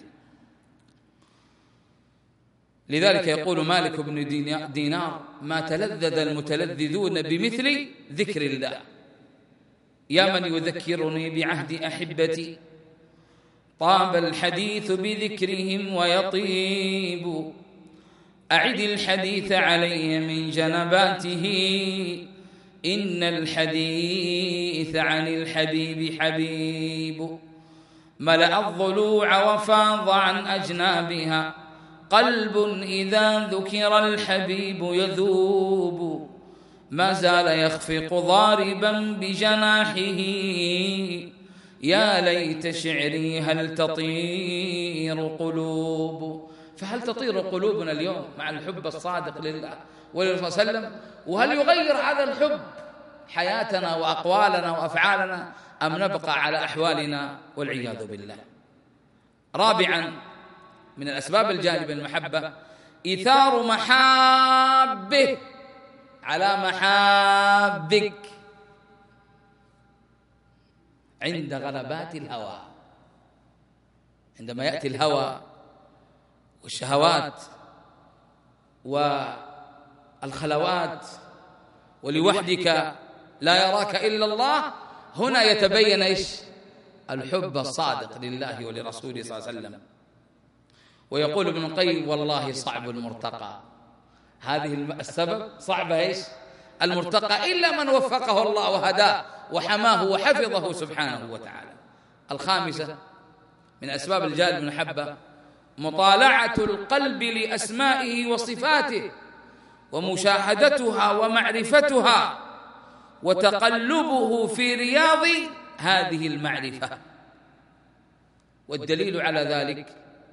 لذلك يقول مالك بن دينار: ما تلذذ المتلذذون بمثل ذكر الله، يا من يذكرني بعهد أحبتي، طاب الحديث بذكرهم ويطيب، أعد الحديث علي من جنباته، إن الحديث عن الحبيب حبيب، ملأ الضلوع وفاض عن أجنابها، قلب إذا ذكر الحبيب يذوب، ما زال يخفق ضاربا بجناحه، يا ليت شعري هل تطير قلوب. فهل تطير قلوبنا اليوم مع الحب الصادق لله وللرسول صلى الله عليه وسلم؟ وهل يغير هذا الحب حياتنا وأقوالنا وأفعالنا أم نبقى على أحوالنا والعياذ بالله. رابعا من الأسباب الجالبة المحبة إيثار محابه على محابك عند غلبات الهوى. عندما يأتي الهوى والشهوات والخلوات ولوحدك لا يراك إلا الله، هنا يتبين إيش؟ الحب الصادق لله ولرسوله صلى الله عليه وسلم. ويقول ابن القيم والله صعب المرتقى، هذه السبب صعبة إيش؟ المرتقى، إلا من وفقه الله وهداه وحماه وحفظه سبحانه وتعالى. الخامسة من أسباب الجالب المحبة مطالعة القلب لأسمائه وصفاته ومشاهدتها ومعرفتها وتقلبه في رياض هذه المعرفة. والدليل على ذلك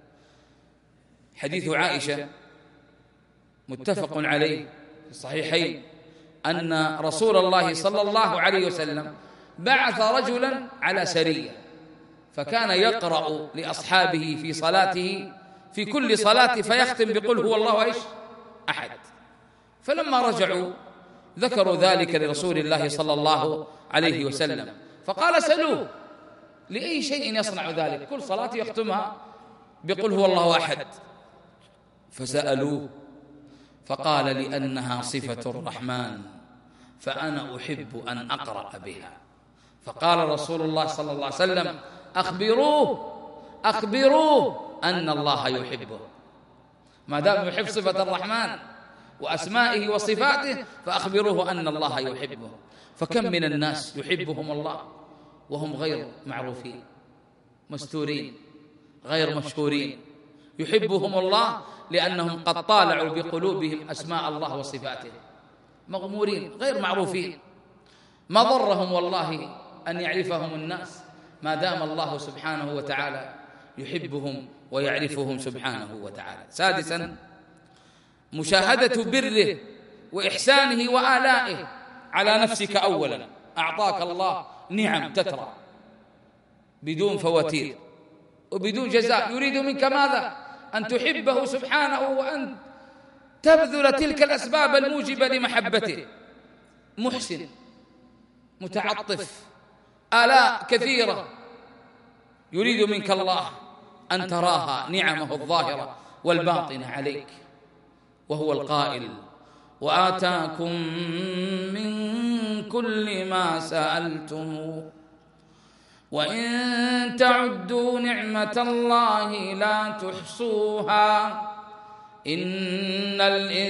حديث عائشة متفق عليه في الصحيحين أن رسول الله صلى الله عليه وسلم بعث رجلا على سرية، فكان يقرأ لأصحابه في صلاته في كل صلاة فيختم بقل هو الله إيش؟ أحد. فلما رجعوا ذكروا ذلك لرسول الله صلى الله عليه وسلم، فقال سلوه لأي شيء يصنع ذلك؟ كل صلاة يختمها بقل هو الله أحد. فسألوه فقال لأنها صفة الرحمن فأنا أحب أن أقرأ بها. فقال رسول الله صلى الله عليه وسلم أخبروه أخبروه أن الله يحبه. ما دام يحب صفة الرحمن وأسمائه وصفاته فأخبروه أن الله يحبه. فكم من الناس يحبهم الله وهم غير معروفين مستورين غير مشهورين، يحبهم الله لأنهم قد طالعوا بقلوبهم أسماء الله وصفاته، مغمورين غير معروفين، ما ضرهم والله أن يعرفهم الناس ما دام الله سبحانه وتعالى يحبهم ويعرفهم سبحانه وتعالى. سادسا مشاهدة بره وإحسانه وآلائه على نفسك. أولا أعطاك الله نعم تترى بدون فواتير وبدون جزاء، يريد منك ماذا؟ أن تحبه سبحانه وأن تبذل تلك الأسباب الموجبة لمحبته. محسن متعطف، آلاء كثيرة يريد منك الله أن تراها نعمه الظاهرة والباطنة عليك، وهو القائل وآتاكم من كل ما سألتموه وإن تعدوا نعمة الله لا تحصوها إن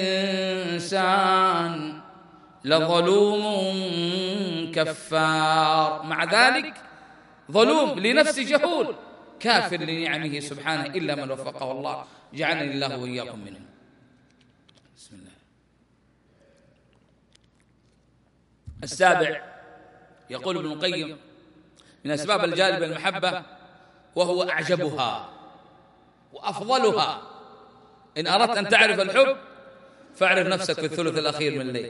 الإنسان لظلوم كفار. مع ذلك ظلوم لنفسه جهول كافر لنعمه سبحانه إلا من وفقه الله، جعلني الله وإياكم منهم. بسم الله. السابع يقول ابن القيم من أسباب الجالبة المحبة وهو أعجبها وأفضلها. إن أردت أن تعرف الحب فاعرف نفسك في الثلث الأخير من الليل.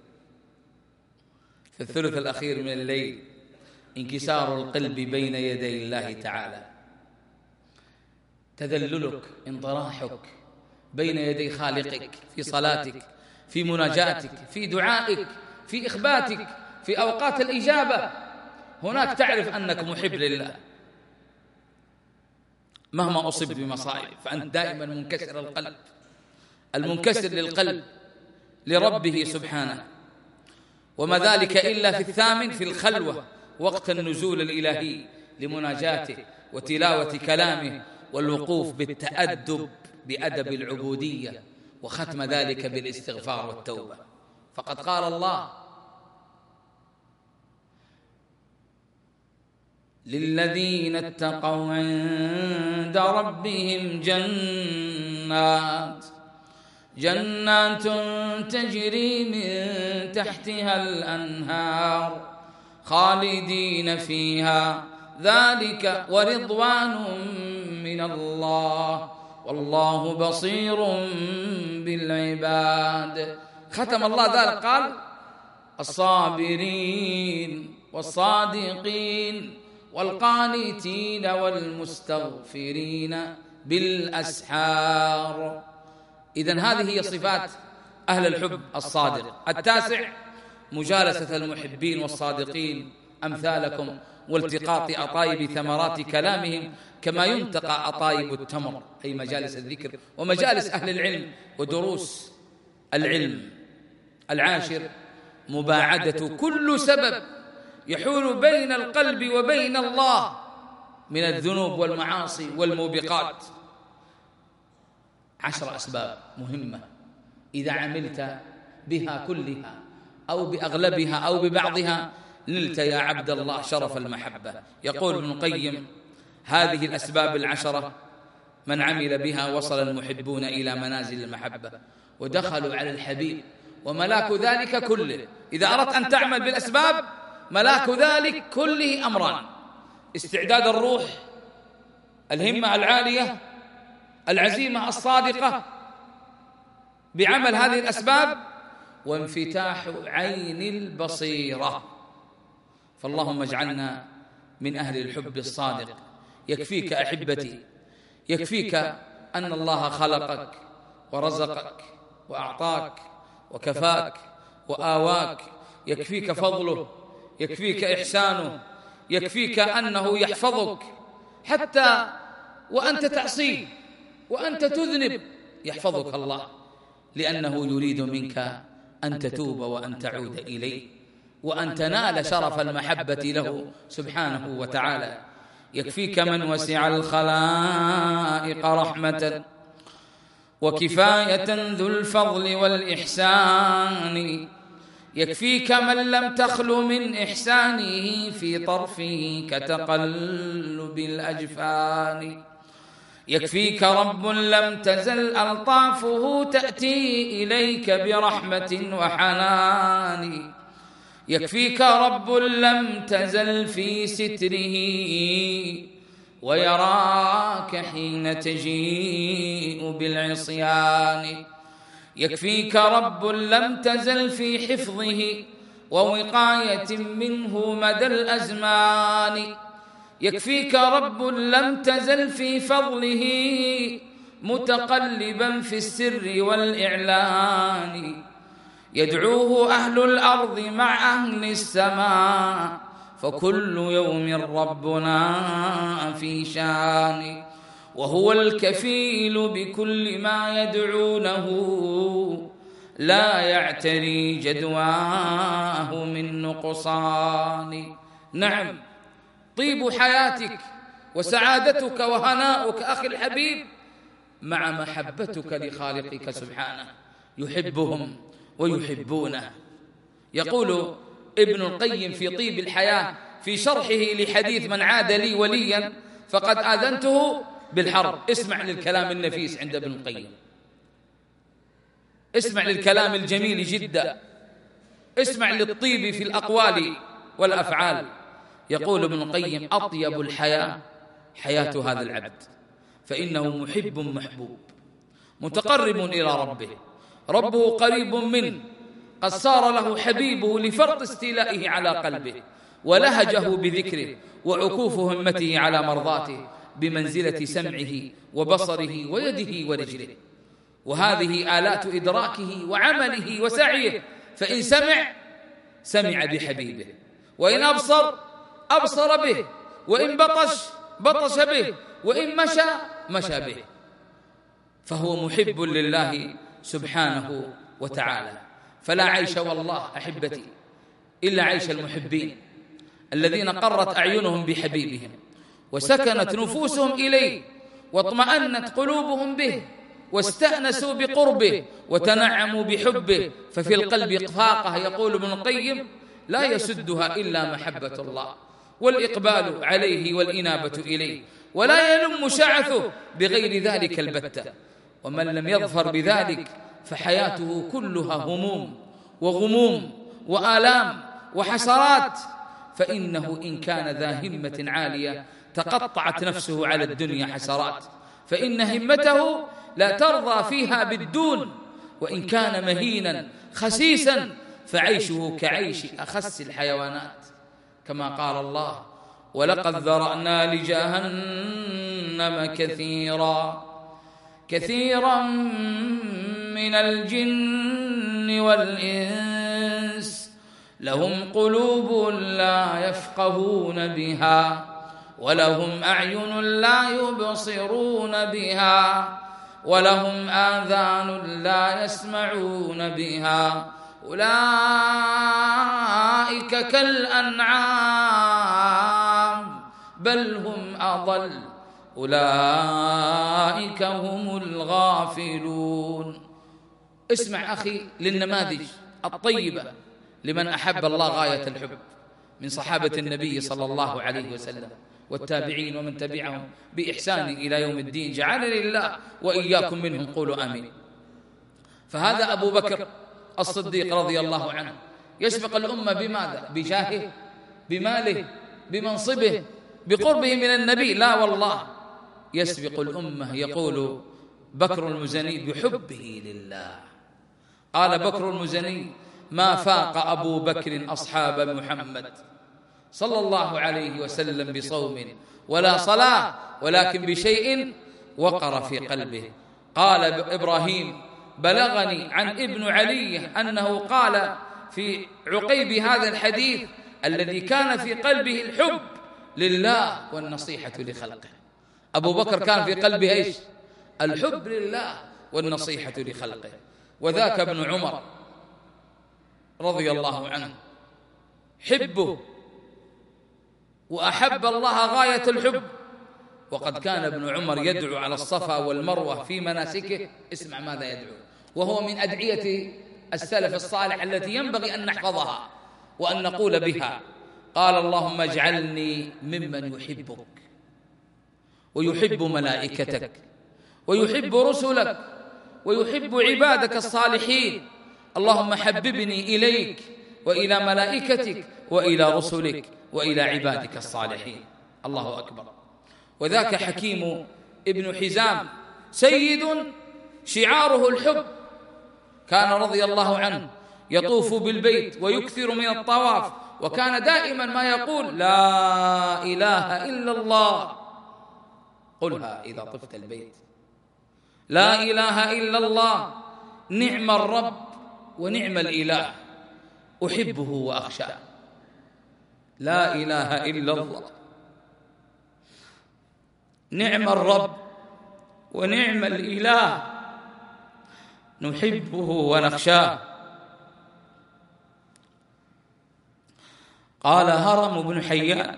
في الثلث الأخير من الليل انكسار القلب بين يدي الله تعالى، تذللك انطراحك بين يدي خالقك في صلاتك في مناجاتك في دعائك في إخباتك في أوقات الإجابة. هناك تعرف أنك محب لله مهما أصب بمصائب، فأنت دائما منكسر القلب، المنكسر للقلب لربه سبحانه. وما ذلك إلا في الثامن في الخلوة وقت النزول الإلهي لمناجاته وتلاوة كلامه والوقوف بالتأدب بأدب العبودية وختم ذلك بالاستغفار والتوبة. فقد قال الله للذين اتقوا عند ربهم جنات جنات تجري من تحتها الأنهار خالدين فيها ذلك ورضوان من الله والله بصير بالعباد. ختم الله ذلك قال الصابرين والصادقين والقانتين والمستغفرين بالأسحار. إذن هذه هي صفات أهل الحب الصادق. التاسع مجالسة المحبين والصادقين أمثالكم والتقاط أطايب ثمرات كلامهم كما ينتقى أطايب التمر، أي مجالس الذكر ومجالس أهل العلم ودروس العلم. العاشر مباعدة كل سبب يحول بين القلب وبين الله من الذنوب والمعاصي والموبقات. عشر أسباب مهمة إذا عملت بها كلها أو بأغلبها أو ببعضها نلت يا عبد الله شرف المحبة. يقول ابن القيم: هذه الأسباب العشرة من عمل بها وصل المحبون إلى منازل المحبة ودخلوا على الحبيب، وملاك ذلك كله. إذا أردت أن تعمل بالأسباب ملاك ذلك كله أمران: استعداد الروح، الهمة العالية، العزيمة الصادقة بعمل هذه الأسباب، وانفتاح عين البصيرة. فاللهم اجعلنا من أهل الحب الصادق. يكفيك أحبتي، يكفيك أن الله خلقك ورزقك وأعطاك وكفاك وآواك، يكفيك فضله، يكفيك إحسانه، يكفيك أنه يحفظك حتى وأنت تعصيه وأنت تذنب يحفظك الله، لأنه يريد منك أن تتوب وأن تعود إليه وأن تنال شرف المحبة له سبحانه وتعالى. يكفيك من وسع الخلائق رحمة وكفاية ذو الفضل والإحسان، يكفيك من لم تخل من إحسانه في طرفه كتقلب الأجفان، يكفيك رب لم تزل ألطافه تأتي إليك برحمة وحنان، يكفيك رب لم تزل في ستره ويراك حين تجيء بالعصيان، يكفيك رب لم تزل في حفظه ووقاية منه مدى الأزمان، يكفيك رب لم تزل في فضله متقلبا في السر والإعلان، يدعوه أهل الأرض مع أهل السماء فكل يوم ربنا في شان، وهو الكفيل بكل ما يدعونه لا يعتري جدواه من نقصان. نعم، طيب حياتك وسعادتك وهناؤك أخي الحبيب مع محبتك لخالقك سبحانه، يحبهم ويحبونه. يقول ابن القيم في طيب الحياة في شرحه لحديث من عاد لي وليا فقد آذنته بالحرب. اسمع للكلام النفيس عند ابن القيم، اسمع للكلام الجميل جدا، اسمع للطيب في الأقوال والأفعال. يقول ابن القيم: أطيب الحياة حياة هذا العبد، فإنه محب محبوب متقرب إلى ربه، ربه قريب منه، قد صار له حبيبه لفرط استيلائه على قلبه ولهجه بذكره وعكوف همته على مرضاته بمنزلة سمعه وبصره ويده ورجله، وهذه آلات إدراكه وعمله وسعيه. فإن سمع سمع بحبيبه، وإن أبصر أبصر به، وإن بطش بطش به، وإن مشى مشى به، فهو محب لله سبحانه وتعالى. فلا عيش والله أحبتي إلا عيش المحبين الذين قرت أعينهم بحبيبهم وسكنت نفوسهم إليه واطمأنت قلوبهم به واستأنسوا بقربه وتنعموا بحبه، ففي القلب فاقة يقول ابن القيم لا يسدها إلا محبة الله والإقبال عليه والإنابة إليه، ولا يلم شعثه بغير ذلك البتة. ومن لم يظفر بذلك فحياته كلها هموم وغموم وآلام وحسرات، فإنه إن كان ذا همة عالية تقطعت نفسه على الدنيا حسرات، فإن همته لا ترضى فيها بالدون، وإن كان مهينا خسيسا فعيشه كعيش أخس الحيوانات، كما قال الله: ولقد ذرأنا لجهنم كثيرا كثيرا من الجن والإنس لهم قلوب لا يفقهون بها ولهم أعين لا يبصرون بها ولهم آذان لا يسمعون بها أولئك كالأنعام بل هم أضل أولئك هم الغافلون. اسمع أخي للنماذج الطيبة لمن أحب الله غاية الحب من صحابة النبي صلى الله عليه وسلم والتابعين ومن تبعهم بإحسان إلى يوم الدين، جعلني الله وإياكم منهم، قولوا آمين. فهذا أبو بكر الصديق رضي الله عنه يسبق الأمة بماذا؟ بجاهه، بماله، بمنصبه، بقربه من النبي؟ لا والله، يسبق الأمة. يقول بكر المزني بحبه لله، قال بكر المزني: ما فاق أبو بكر أصحاب محمد صلى الله عليه وسلم بصوم ولا صلاة، ولكن بشيء وقر في قلبه. قال إبراهيم: بلغني عن ابن علي أنه قال في عقيب هذا الحديث: الذي كان في قلبه الحب لله والنصيحة لخلقه. أبو بكر كان في قلبه إيش؟ الحب لله والنصيحة لخلقه. وذاك ابن عمر رضي الله عنه حبه وأحب الله غاية الحب، وقد كان ابن عمر يدعو على الصفا والمروة في مناسكه. اسمع ماذا يدعو، وهو من أدعية السلف الصالح التي ينبغي أن نحفظها وأن نقول بها. قال: اللهم اجعلني ممن يحبك ويحب ملائكتك ويحب رسلك ويحب عبادك الصالحين. اللهم حببني إليك وإلى ملائكتك وإلى رسلك وإلى عبادك الصالحين. الله أكبر. وذاك حكيم ابن حزام سيد شعاره الحب، كان رضي الله عنه يطوف بالبيت ويكثر من الطواف، وكان دائما ما يقول: لا إله إلا الله، قلها إذا طفت البيت، لا إله إلا الله، نعم الرب ونعم الإله، أحبه وأخشاه. لا إله إلا الله، نعم الرب ونعم الإله، نحبه ونخشاه. قال هرم بن حيان: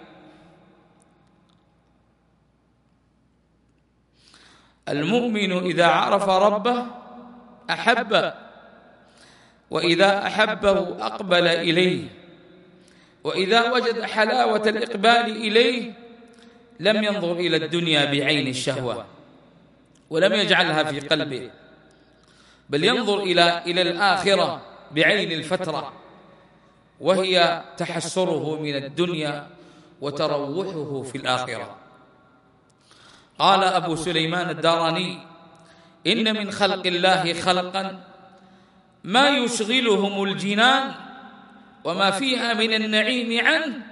المؤمن إذا عرف ربه أحبه، وإذا أحبه أقبل إليه، وإذا وجد حلاوة الإقبال إليه لم ينظر إلى الدنيا بعين الشهوة ولم يجعلها في قلبه، بل ينظر إلى إلى الآخرة بعين الفترة، وهي تحسره من الدنيا وتروحه في الآخرة. قال أبو سليمان الداراني: إن من خلق الله خلقا ما يشغلهم الجنان وما فيها من النعيم عنه،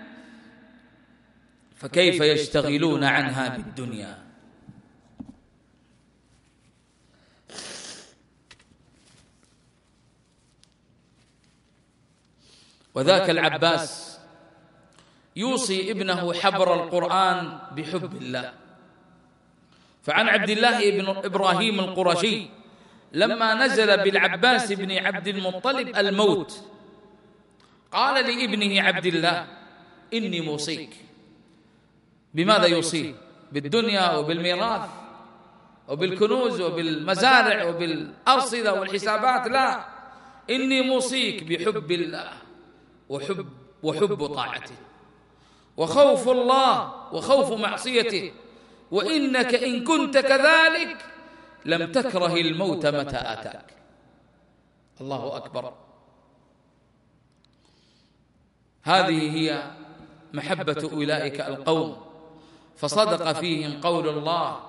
فكيف يشتغلون عنها بالدنيا. وذاك العباس يوصي ابنه حبر القرآن بحب الله. فعن عبد الله بن إبراهيم القرشي لما نزل بالعباس بن عبد المطلب الموت قال لابنه عبد الله: إني موصيك. بماذا يوصيه؟ بالدنيا وبالميراث وبالكنوز وبالمزارع وبالأرصدة والحسابات؟ لا، إني موصيك بحب الله وحب وحب طاعته وخوف الله وخوف معصيته، وإنك إن كنت كذلك لم تكره الموت متى أتاك. الله أكبر. هذه هي محبة أولئك القوم، فصدق فيهم قول الله: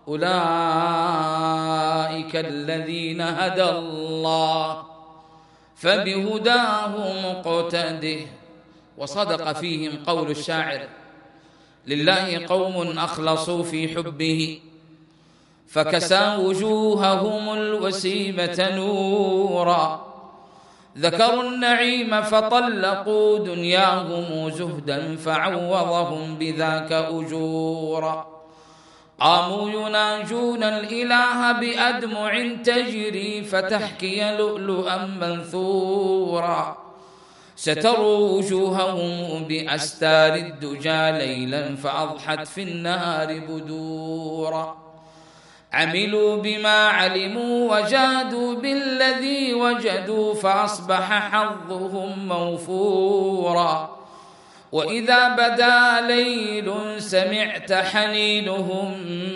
أولئك الذين هدى الله فبهداه مقتده. وصدق فيهم قول الشاعر: لله قوم أخلصوا في حبه فكسى وجوههم الوسيمة نورا، ذكروا النعيم فطلقوا دنياهم زهدا فعوضهم بذاك أجورا، قاموا يناجون الإله بأدمع تجري فتحكي لؤلؤا منثورا، ستروا وجوههم بأستار الدجى ليلا فأضحت في النهار بدورا، عملوا بما علموا وجادوا بالذي وجدوا فأصبح حظهم موفورا، وإذا بدا ليل سمعت حنينهم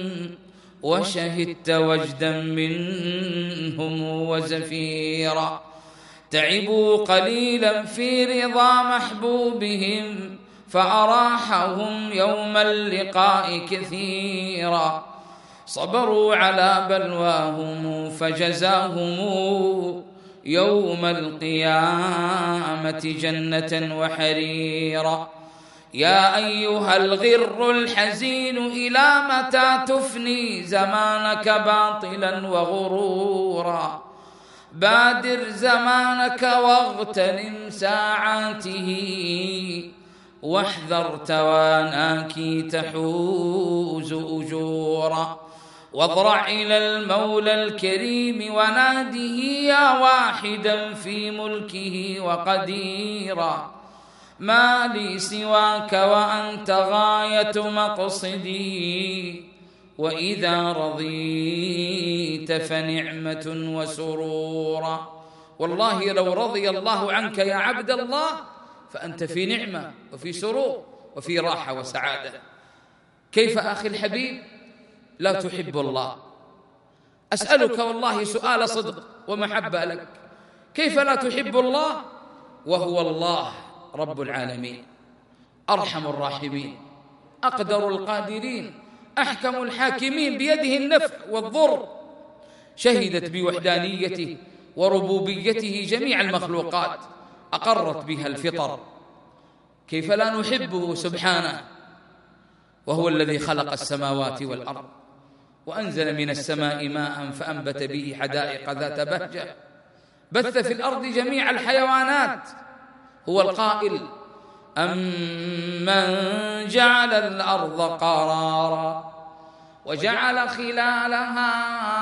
وشهدت وجدا منهم وزفيرا، تعبوا قليلا في رضا محبوبهم فأراحهم يوم اللقاء كثيرا، صبروا على بلواهم فجزاهم يوم القيامة جنة وحريرا. يا أيها الغر الحزين إلى متى تفني زمانك باطلا وغرورا، بادر زمانك واغتنم ساعاته واحذر تواناك تحوز أجورا، واضرع إلى المولى الكريم وناده يا واحدا في ملكه وقديرا، ما لي سواك وأنت غاية مقصدي، وإذا رضيت فنعمة وسرورا. والله لو رضي الله عنك يا عبد الله فأنت في نعمة وفي سرور وفي راحة وسعادة. كيف أخي الحبيب لا تحب الله؟ أسألك والله سؤال صدق ومحبة لك، كيف لا تحب الله وهو الله رب العالمين، أرحم الراحمين، أقدر القادرين، أحكم الحاكمين، بيده النفع والضر، شهدت بوحدانيته وربوبيته جميع المخلوقات، أقرت بها الفطر. كيف لا نحبه سبحانه وهو الذي خلق السماوات والأرض وأنزل من السماء ماء فأنبت به حدائق ذات بهجة، بث في الأرض جميع الحيوانات، هو القائل: أمن جعل الأرض قرارا وجعل خلالها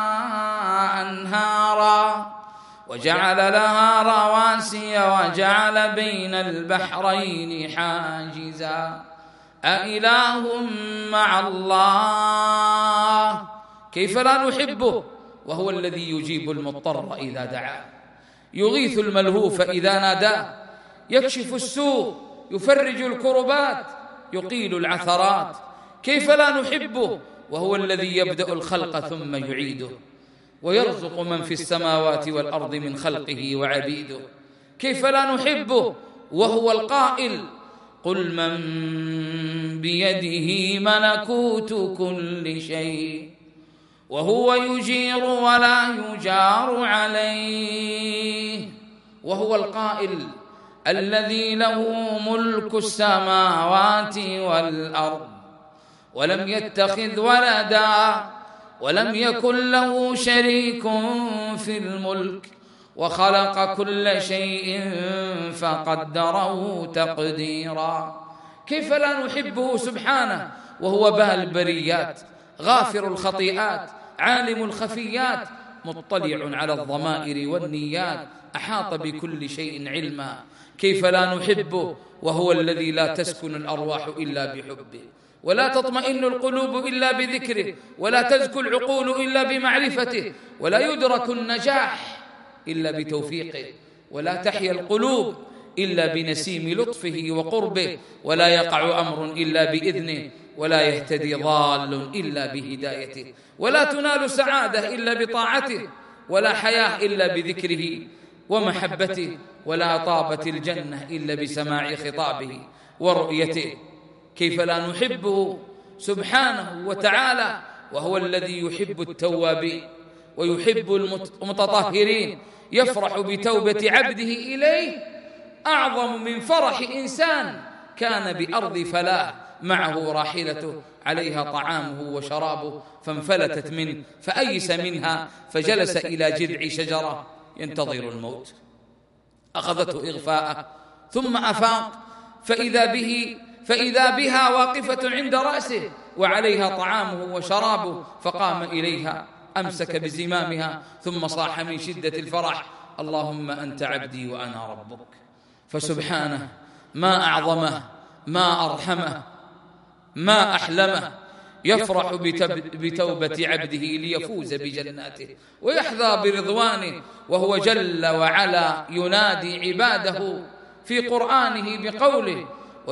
أنهارا وجعل لها رواسي وجعل بين البحرين حاجزا أإله مع الله. كيف لا نحبه وهو الذي يجيب المضطر إذا دعاه، يغيث الملهوف إذا ناداه، يكشف السوء، يفرج الكربات، يقيل العثرات. كيف لا نحبه وهو الذي يبدأ الخلق ثم يعيده، ويرزق من في السماوات والأرض من خلقه وعبيده. كيف لا نحبه وهو القائل: قل من بيده ملكوت كل شيء وهو يجير ولا يجار عليه، وهو القائل: الذي له ملك السماوات والأرض ولم يتخذ ولدا ولم يكن له شريك في الملك وخلق كل شيء فقدره تقديرا. كيف لا نحبه سبحانه وهو بال البريات، غافر الخطيئات، عالم الخفيات، مطلع على الضمائر والنيات، أحاط بكل شيء علما. كيف لا نحبه وهو الذي لا تسكن الأرواح إلا بحبه، ولا تطمئن القلوب إلا بذكره، ولا تزكو العقول إلا بمعرفته، ولا يدرك النجاح إلا بتوفيقه، ولا تحيا القلوب إلا بنسيم لطفه وقربه، ولا يقع أمر إلا بإذنه، ولا يهتدي ضال إلا بهدايته، ولا تنال سعادة إلا بطاعته، ولا حياة إلا بذكره ومحبته، ولا طابت الجنة إلا بسماع خطابه ورؤيته. كيف لا نحبه سبحانه وتعالى وهو الذي يحب التوابين ويحب المتطهرين يفرح بتوبة عبده إليه أعظم من فرح إنسان كان بأرض فلاة معه راحلته عليها طعامه وشرابه فانفلتت منه فأيس منها فجلس إلى جذع شجرة ينتظر الموت، أخذته إغفاءه ثم أفاق فإذا به فإذا بها واقفة عند رأسه وعليها طعامه وشرابه، فقام إليها أمسك بزمامها ثم صاح من شدة الفرح: اللهم أنت عبدي وأنا ربك. فسبحانه ما أعظمه، ما أرحمه، ما أحلمه، يفرح بتوبة عبده ليفوز بجناته ويحظى برضوانه، وهو جل وعلا ينادي عباده في قرآنه بقوله: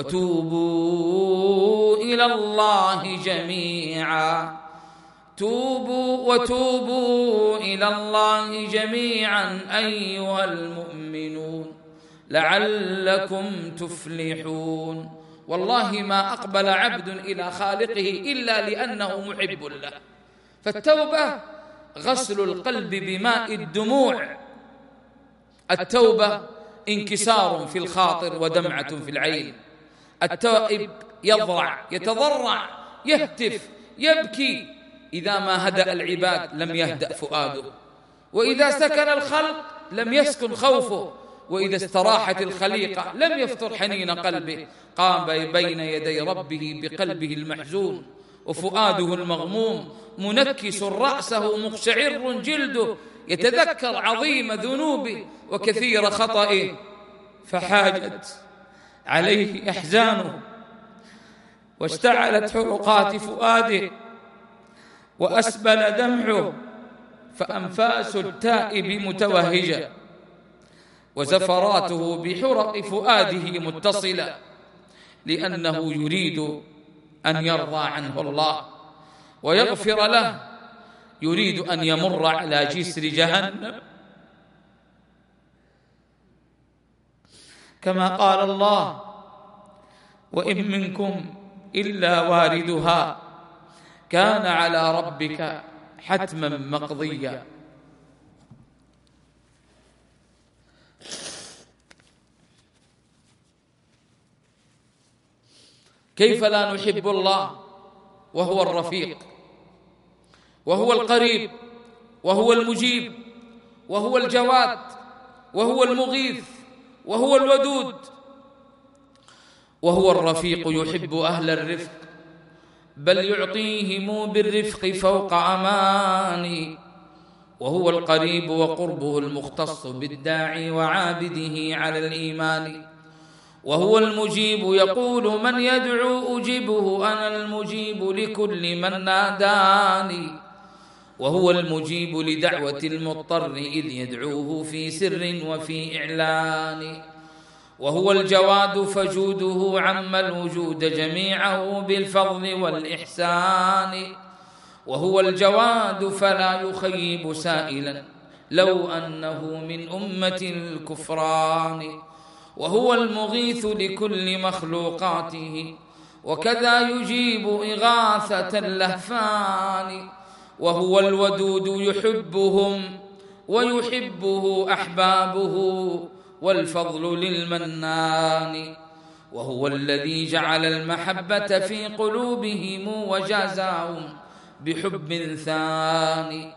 وتوبوا إلى الله جميعا توبوا وتوبوا إلى الله جميعا أيها المؤمنون لعلكم تفلحون. والله ما أقبل عبد إلى خالقه إلا لأنه محب له. فالتوبة غسل القلب بماء الدموع، التوبة انكسار في الخاطر ودمعة في العين. التائب يضرع يتضرع يهتف يبكي، إذا ما هدأ العباد لم يهدأ فؤاده، وإذا سكن الخلق لم يسكن خوفه، وإذا استراحت الخليقة لم يفتر حنين قلبه. قام بين يدي ربه بقلبه المحزون وفؤاده المغموم منكس رأسه مقشعر جلده، يتذكر عظيم ذنوبه وكثير خطئه، فحاجت عليه أحزانه واشتعلت حرقات فؤاده وأسبل دمعه، فأنفاس التائب متوهجة وزفراته بحرق فؤاده متصلة، لأنه يريد أن يرضى عنه الله ويغفر له، يريد أن يمر على جسر جهنم كما قال الله: وإن منكم إلا واردها كان على ربك حتما مقضيا. كيف لا نحب الله وهو الرفيق وهو القريب وهو المجيب وهو الجواد وهو المغيث وهو الودود، وهو الرفيق يحب أهل الرفق، بل يعطيهم بالرفق فوق أماني، وهو القريب وقربه المختص بالداعي وعابده على الإيمان، وهو المجيب يقول: من يدعو أجيبه أنا المجيب لكل من ناداني، وهو المجيب لدعوة المضطر إذ يدعوه في سر وفي إعلان، وهو الجواد فجوده عم الوجود جميعه بالفضل والإحسان، وهو الجواد فلا يخيب سائلا لو أنه من أمة الكفران، وهو المغيث لكل مخلوقاته وكذا يجيب إغاثة اللهفان، وهو الودود يحبهم ويحبه أحبابه والفضل للمنان، وهو الذي جعل المحبة في قلوبهم وجازاهم بحب ثاني.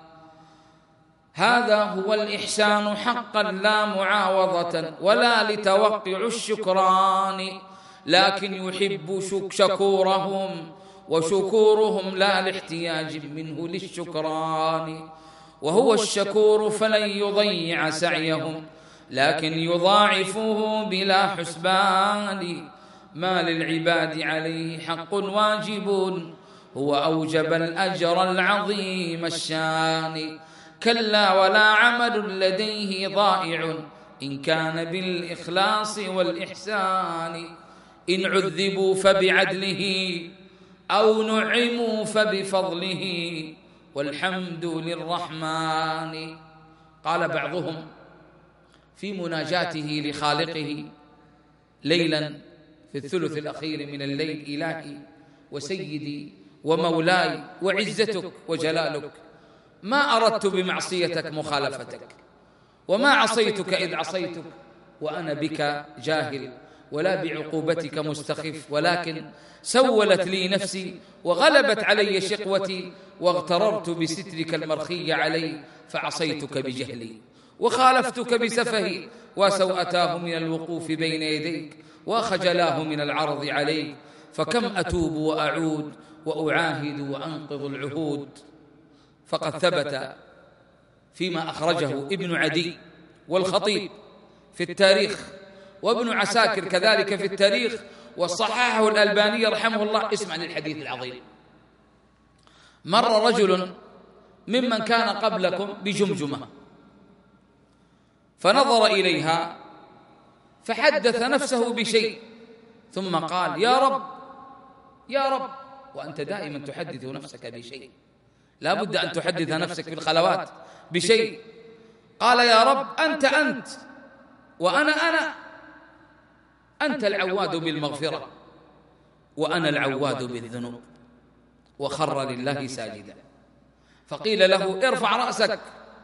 هذا هو الإحسان حقا لا معاوضة ولا لتوقع الشكران، لكن يحب شكورهم وشكورهم لا لاحتياج منه للشكران، وهو الشكور فلن يضيع سعيهم لكن يضاعفه بلا حسبان، ما للعباد عليه حق واجب هو أوجب الأجر العظيم الشان، كلا ولا عمل لديه ضائع إن كان بالإخلاص والإحسان، إن عذبوا فبعدله أو نعموا فبفضله والحمد للرحمن. قال بعضهم في مناجاته لخالقه ليلا في الثلث الأخير من الليل: إلهي وسيدي ومولاي وعزتك وجلالك، ما أردت بمعصيتك مخالفتك، وما عصيتك إذ عصيتك، وأنا بك جاهل ولا بعقوبتك مستخف، ولكن سولت لي نفسي وغلبت علي شقوتي، واغتررت بسترك المرخي علي، فعصيتك بجهلي وخالفتك بسفهي، وسوأتاه من الوقوف بين يديك، وخجلاه من العرض عليك، فكم أتوب وأعود وأعاهد وأنقض العهود. فقد ثبت فيما أخرجه ابن عدي والخطيب في التاريخ، وابن عساكر كذلك في التاريخ، وصححه الألباني رحمه الله. اسمع للحديث العظيم. مر رجل ممن كان قبلكم بجمجمة، فنظر إليها فحدث نفسه بشيء، ثم قال: يا رب يا رب. وأنت دائما تحدث نفسك بشيء، لا بد أن تحدث نفسك في الخلوات بشيء. قال: يا رب أنت أنت وأنا أنا، أنت العواد بالمغفرة وأنا العواد بالذنوب. وخر لله ساجدا. فقيل له: ارفع رأسك،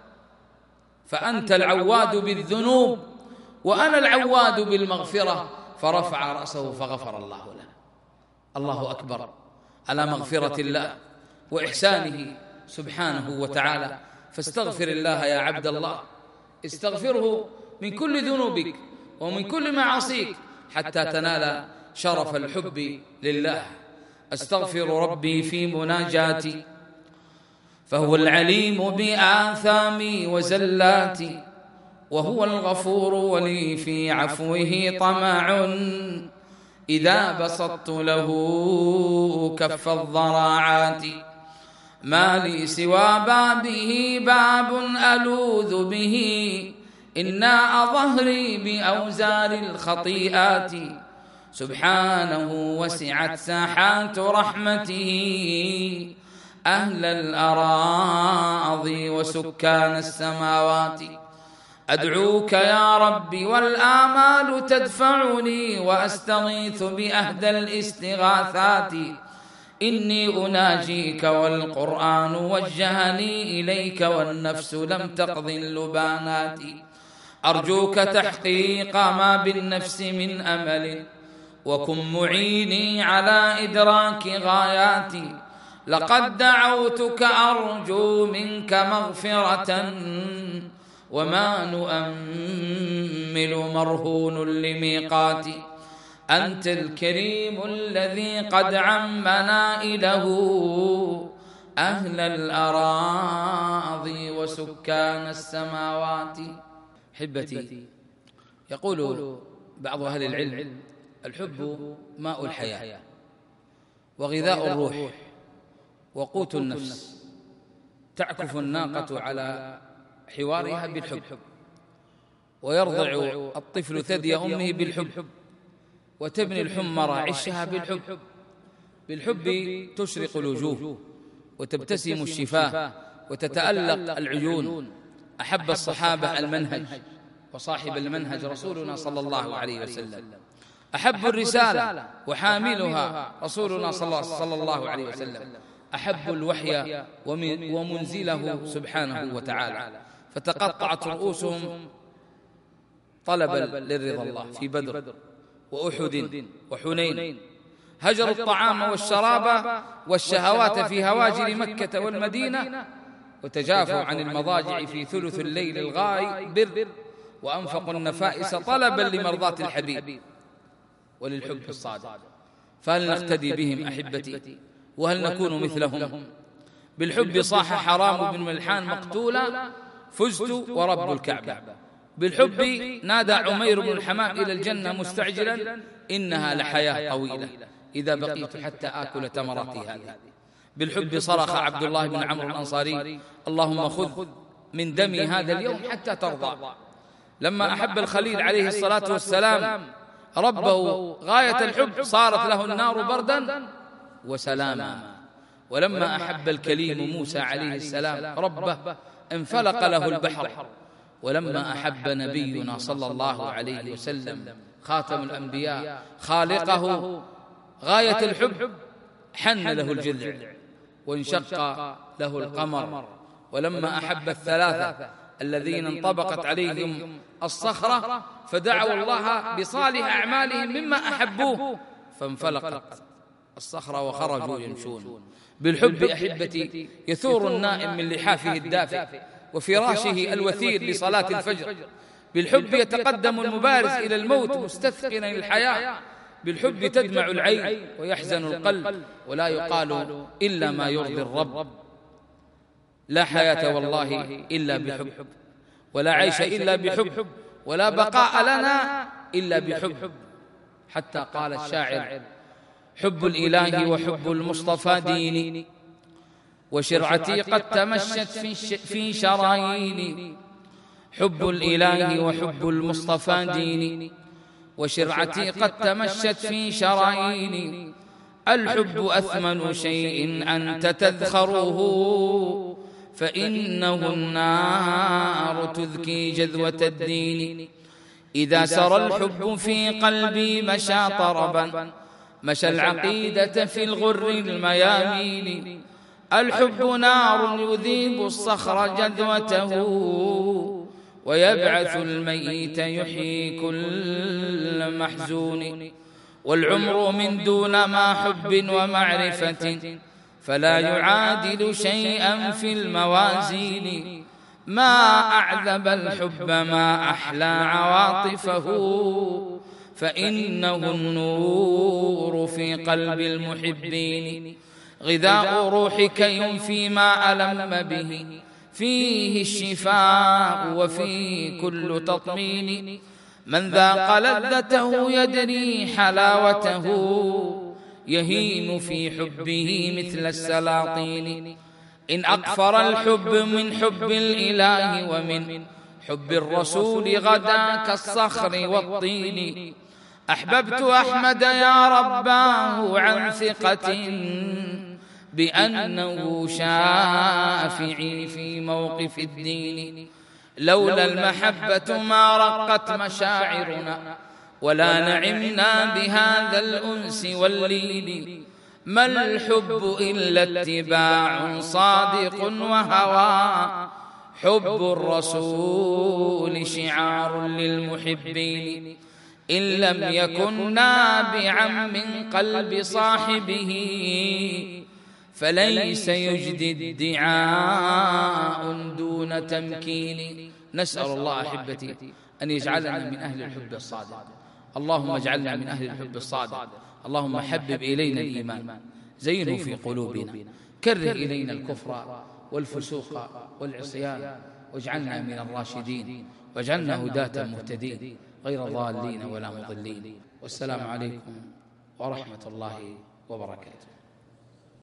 فأنت العواد بالذنوب وأنا العواد بالمغفرة. فرفع رأسه فغفر الله له. الله أكبر على مغفرة الله وإحسانه سبحانه وتعالى. فاستغفر الله يا عبد الله، استغفره من كل ذنوبك ومن كل معاصيك حتى تنال شرف الحب لله. أستغفر ربي في مناجاتي، فهو العليم بآثامي وزلاتي، وهو الغفور ولي في عفوه طمع، إذا بسطت له كف الضراعات. ما لي سوى بابه باب ألوذ به، إنا ظهري بأوزار الخطيئات. سبحانه وسعت ساحات رحمته أهل الأراضي وسكان السماوات. أدعوك يا ربي والآمال تدفعني، وأستغيث بأهدى الاستغاثات. إني أناجيك والقرآن وجهني إليك، والنفس لم تقض اللبانات. أرجوك تحقيق ما بالنفس من أمل، وكن معيني على إدراك غاياتي. لقد دعوتك أرجو منك مغفرة، وما نؤمل مرهون لميقاتي. أنت الكريم الذي قد عمنا إله أهل الأراضي وسكان السماوات. حبتي، يقول بعض أهل العلم: الحب ماء الحياة وغذاء الروح وقوت النفس. تعكف الناقة على حوارها بالحب، ويرضع الطفل ثدي أمه بالحب، وتبني الحمر عشها بالحب. بالحب تشرق الوجوه وتبتسم الشفاه وتتألق العيون. أحب الصحابة المنهج وصاحب المنهج رسولنا صلى الله عليه وسلم. أحب الرسالة وحاملها رسولنا صلى الله عليه وسلم. أحب الوحي ومنزله سبحانه وتعالى. فتقطعت رؤوسهم طلبا لرضا الله في بدر وأحد وحنين. هجروا الطعام والشراب والشهوات في هواجر مكة والمدينة، وتجافوا عن المضاجع في ثلث الليل الغابر، وأنفقوا النفائس طلبا لمرضاة الحبيب وللحب الصادق. فهل نقتدي بهم أحبتي؟ وهل نكون مثلهم؟ بالحب صاح حرام بن ملحان مقتولا، فزت ورب الكعبة. بالحب نادى عمير بن الحمام إلى الجنة مستعجلا: إنها لحياة طويلة إذا بقيت حتى آكل تمراتي هذه. بالحب صرخ عبد الله بن عمرو الأنصاري: اللهم خذ من دمي هذا اليوم حتى ترضى. لما أحب الخليل عليه الصلاة والسلام ربه غاية الحب صارت له النار بردا وسلاما. ولما أحب الكليم موسى عليه السلام ربه انفلق له البحر. ولما أحب نبينا صلى الله عليه وسلم خاتم الأنبياء خالقه غاية الحب حن له الجذع وانشق له القمر ولما أحب الثلاثة الذين انطبقت عليهم الصخرة فدعوا الله بصالح أعمالهم مما أحبوه فانفلقت الصخرة وخرجوا يمشون. بالحب أحبتي يثور النائم من لحافه الدافئ وفراشه الوثير لصلاة الفجر. بالحب يتقدم المبارز إلى الموت مستثقلا الحياة. بالحب تدمع العين ويحزن القلب، ولا يقال إلا ما يرضي الرب. لا حياة والله إلا بحب، ولا عيش إلا بحب، ولا بقاء لنا إلا بحب. حتى قال الشاعر: حب الإله وحب المصطفى ديني، وشرعتي قد تمشت في شراييني. حب الإله وحب المصطفى ديني، وشرعتي قد تمشت في شراييني. الحب أثمن شيء أنت تذخره، فإنه النار تذكي جذوة الدين. إذا سرى الحب في قلبي مشى طربا، مشى العقيدة في الغر الميامين. الحب نار يذيب الصخر جذوته، ويبعث الميت يحيي كل محزون. والعمر من دون ما حب ومعرفة، فلا يعادل شيئا في الموازين. ما أعذب الحب ما أحلى عواطفه، فإنه النور في قلب المحبين. غذاء روحك ينفي ما ألم به، فيه الشفاء وفي كل تطمين. من ذاق لذته يدري حلاوته، يهيم في حبه مثل السلاطين. إن أقفر الحب من حب الإله ومن حب الرسول غدا كالصخر والطين. أحببت أحمد يا رباه عن ثقة بأنه شافعي في موقف الدين. لولا المحبة ما رقت مشاعرنا، ولا نعمنا بهذا الأنس واللين. ما الحب إلا اتباع صادق وهوى، حب الرسول شعار للمحبين. إن لم يكن نابعا من قلب صاحبه، فليس يجدي ادعاء دون تمكين. نسأل الله أحبتي أن يجعلنا من أهل الحب الصادق. اللهم اجعلنا من أهل الحب الصادق. اللهم حبب إلينا الإيمان، زينه في قلوبنا، كره إلينا الكفر والفسوق والعصيان، واجعلنا من الراشدين، واجعلنا هداة مهتدين غير ضالين ولا مضلين. والسلام عليكم ورحمة الله وبركاته.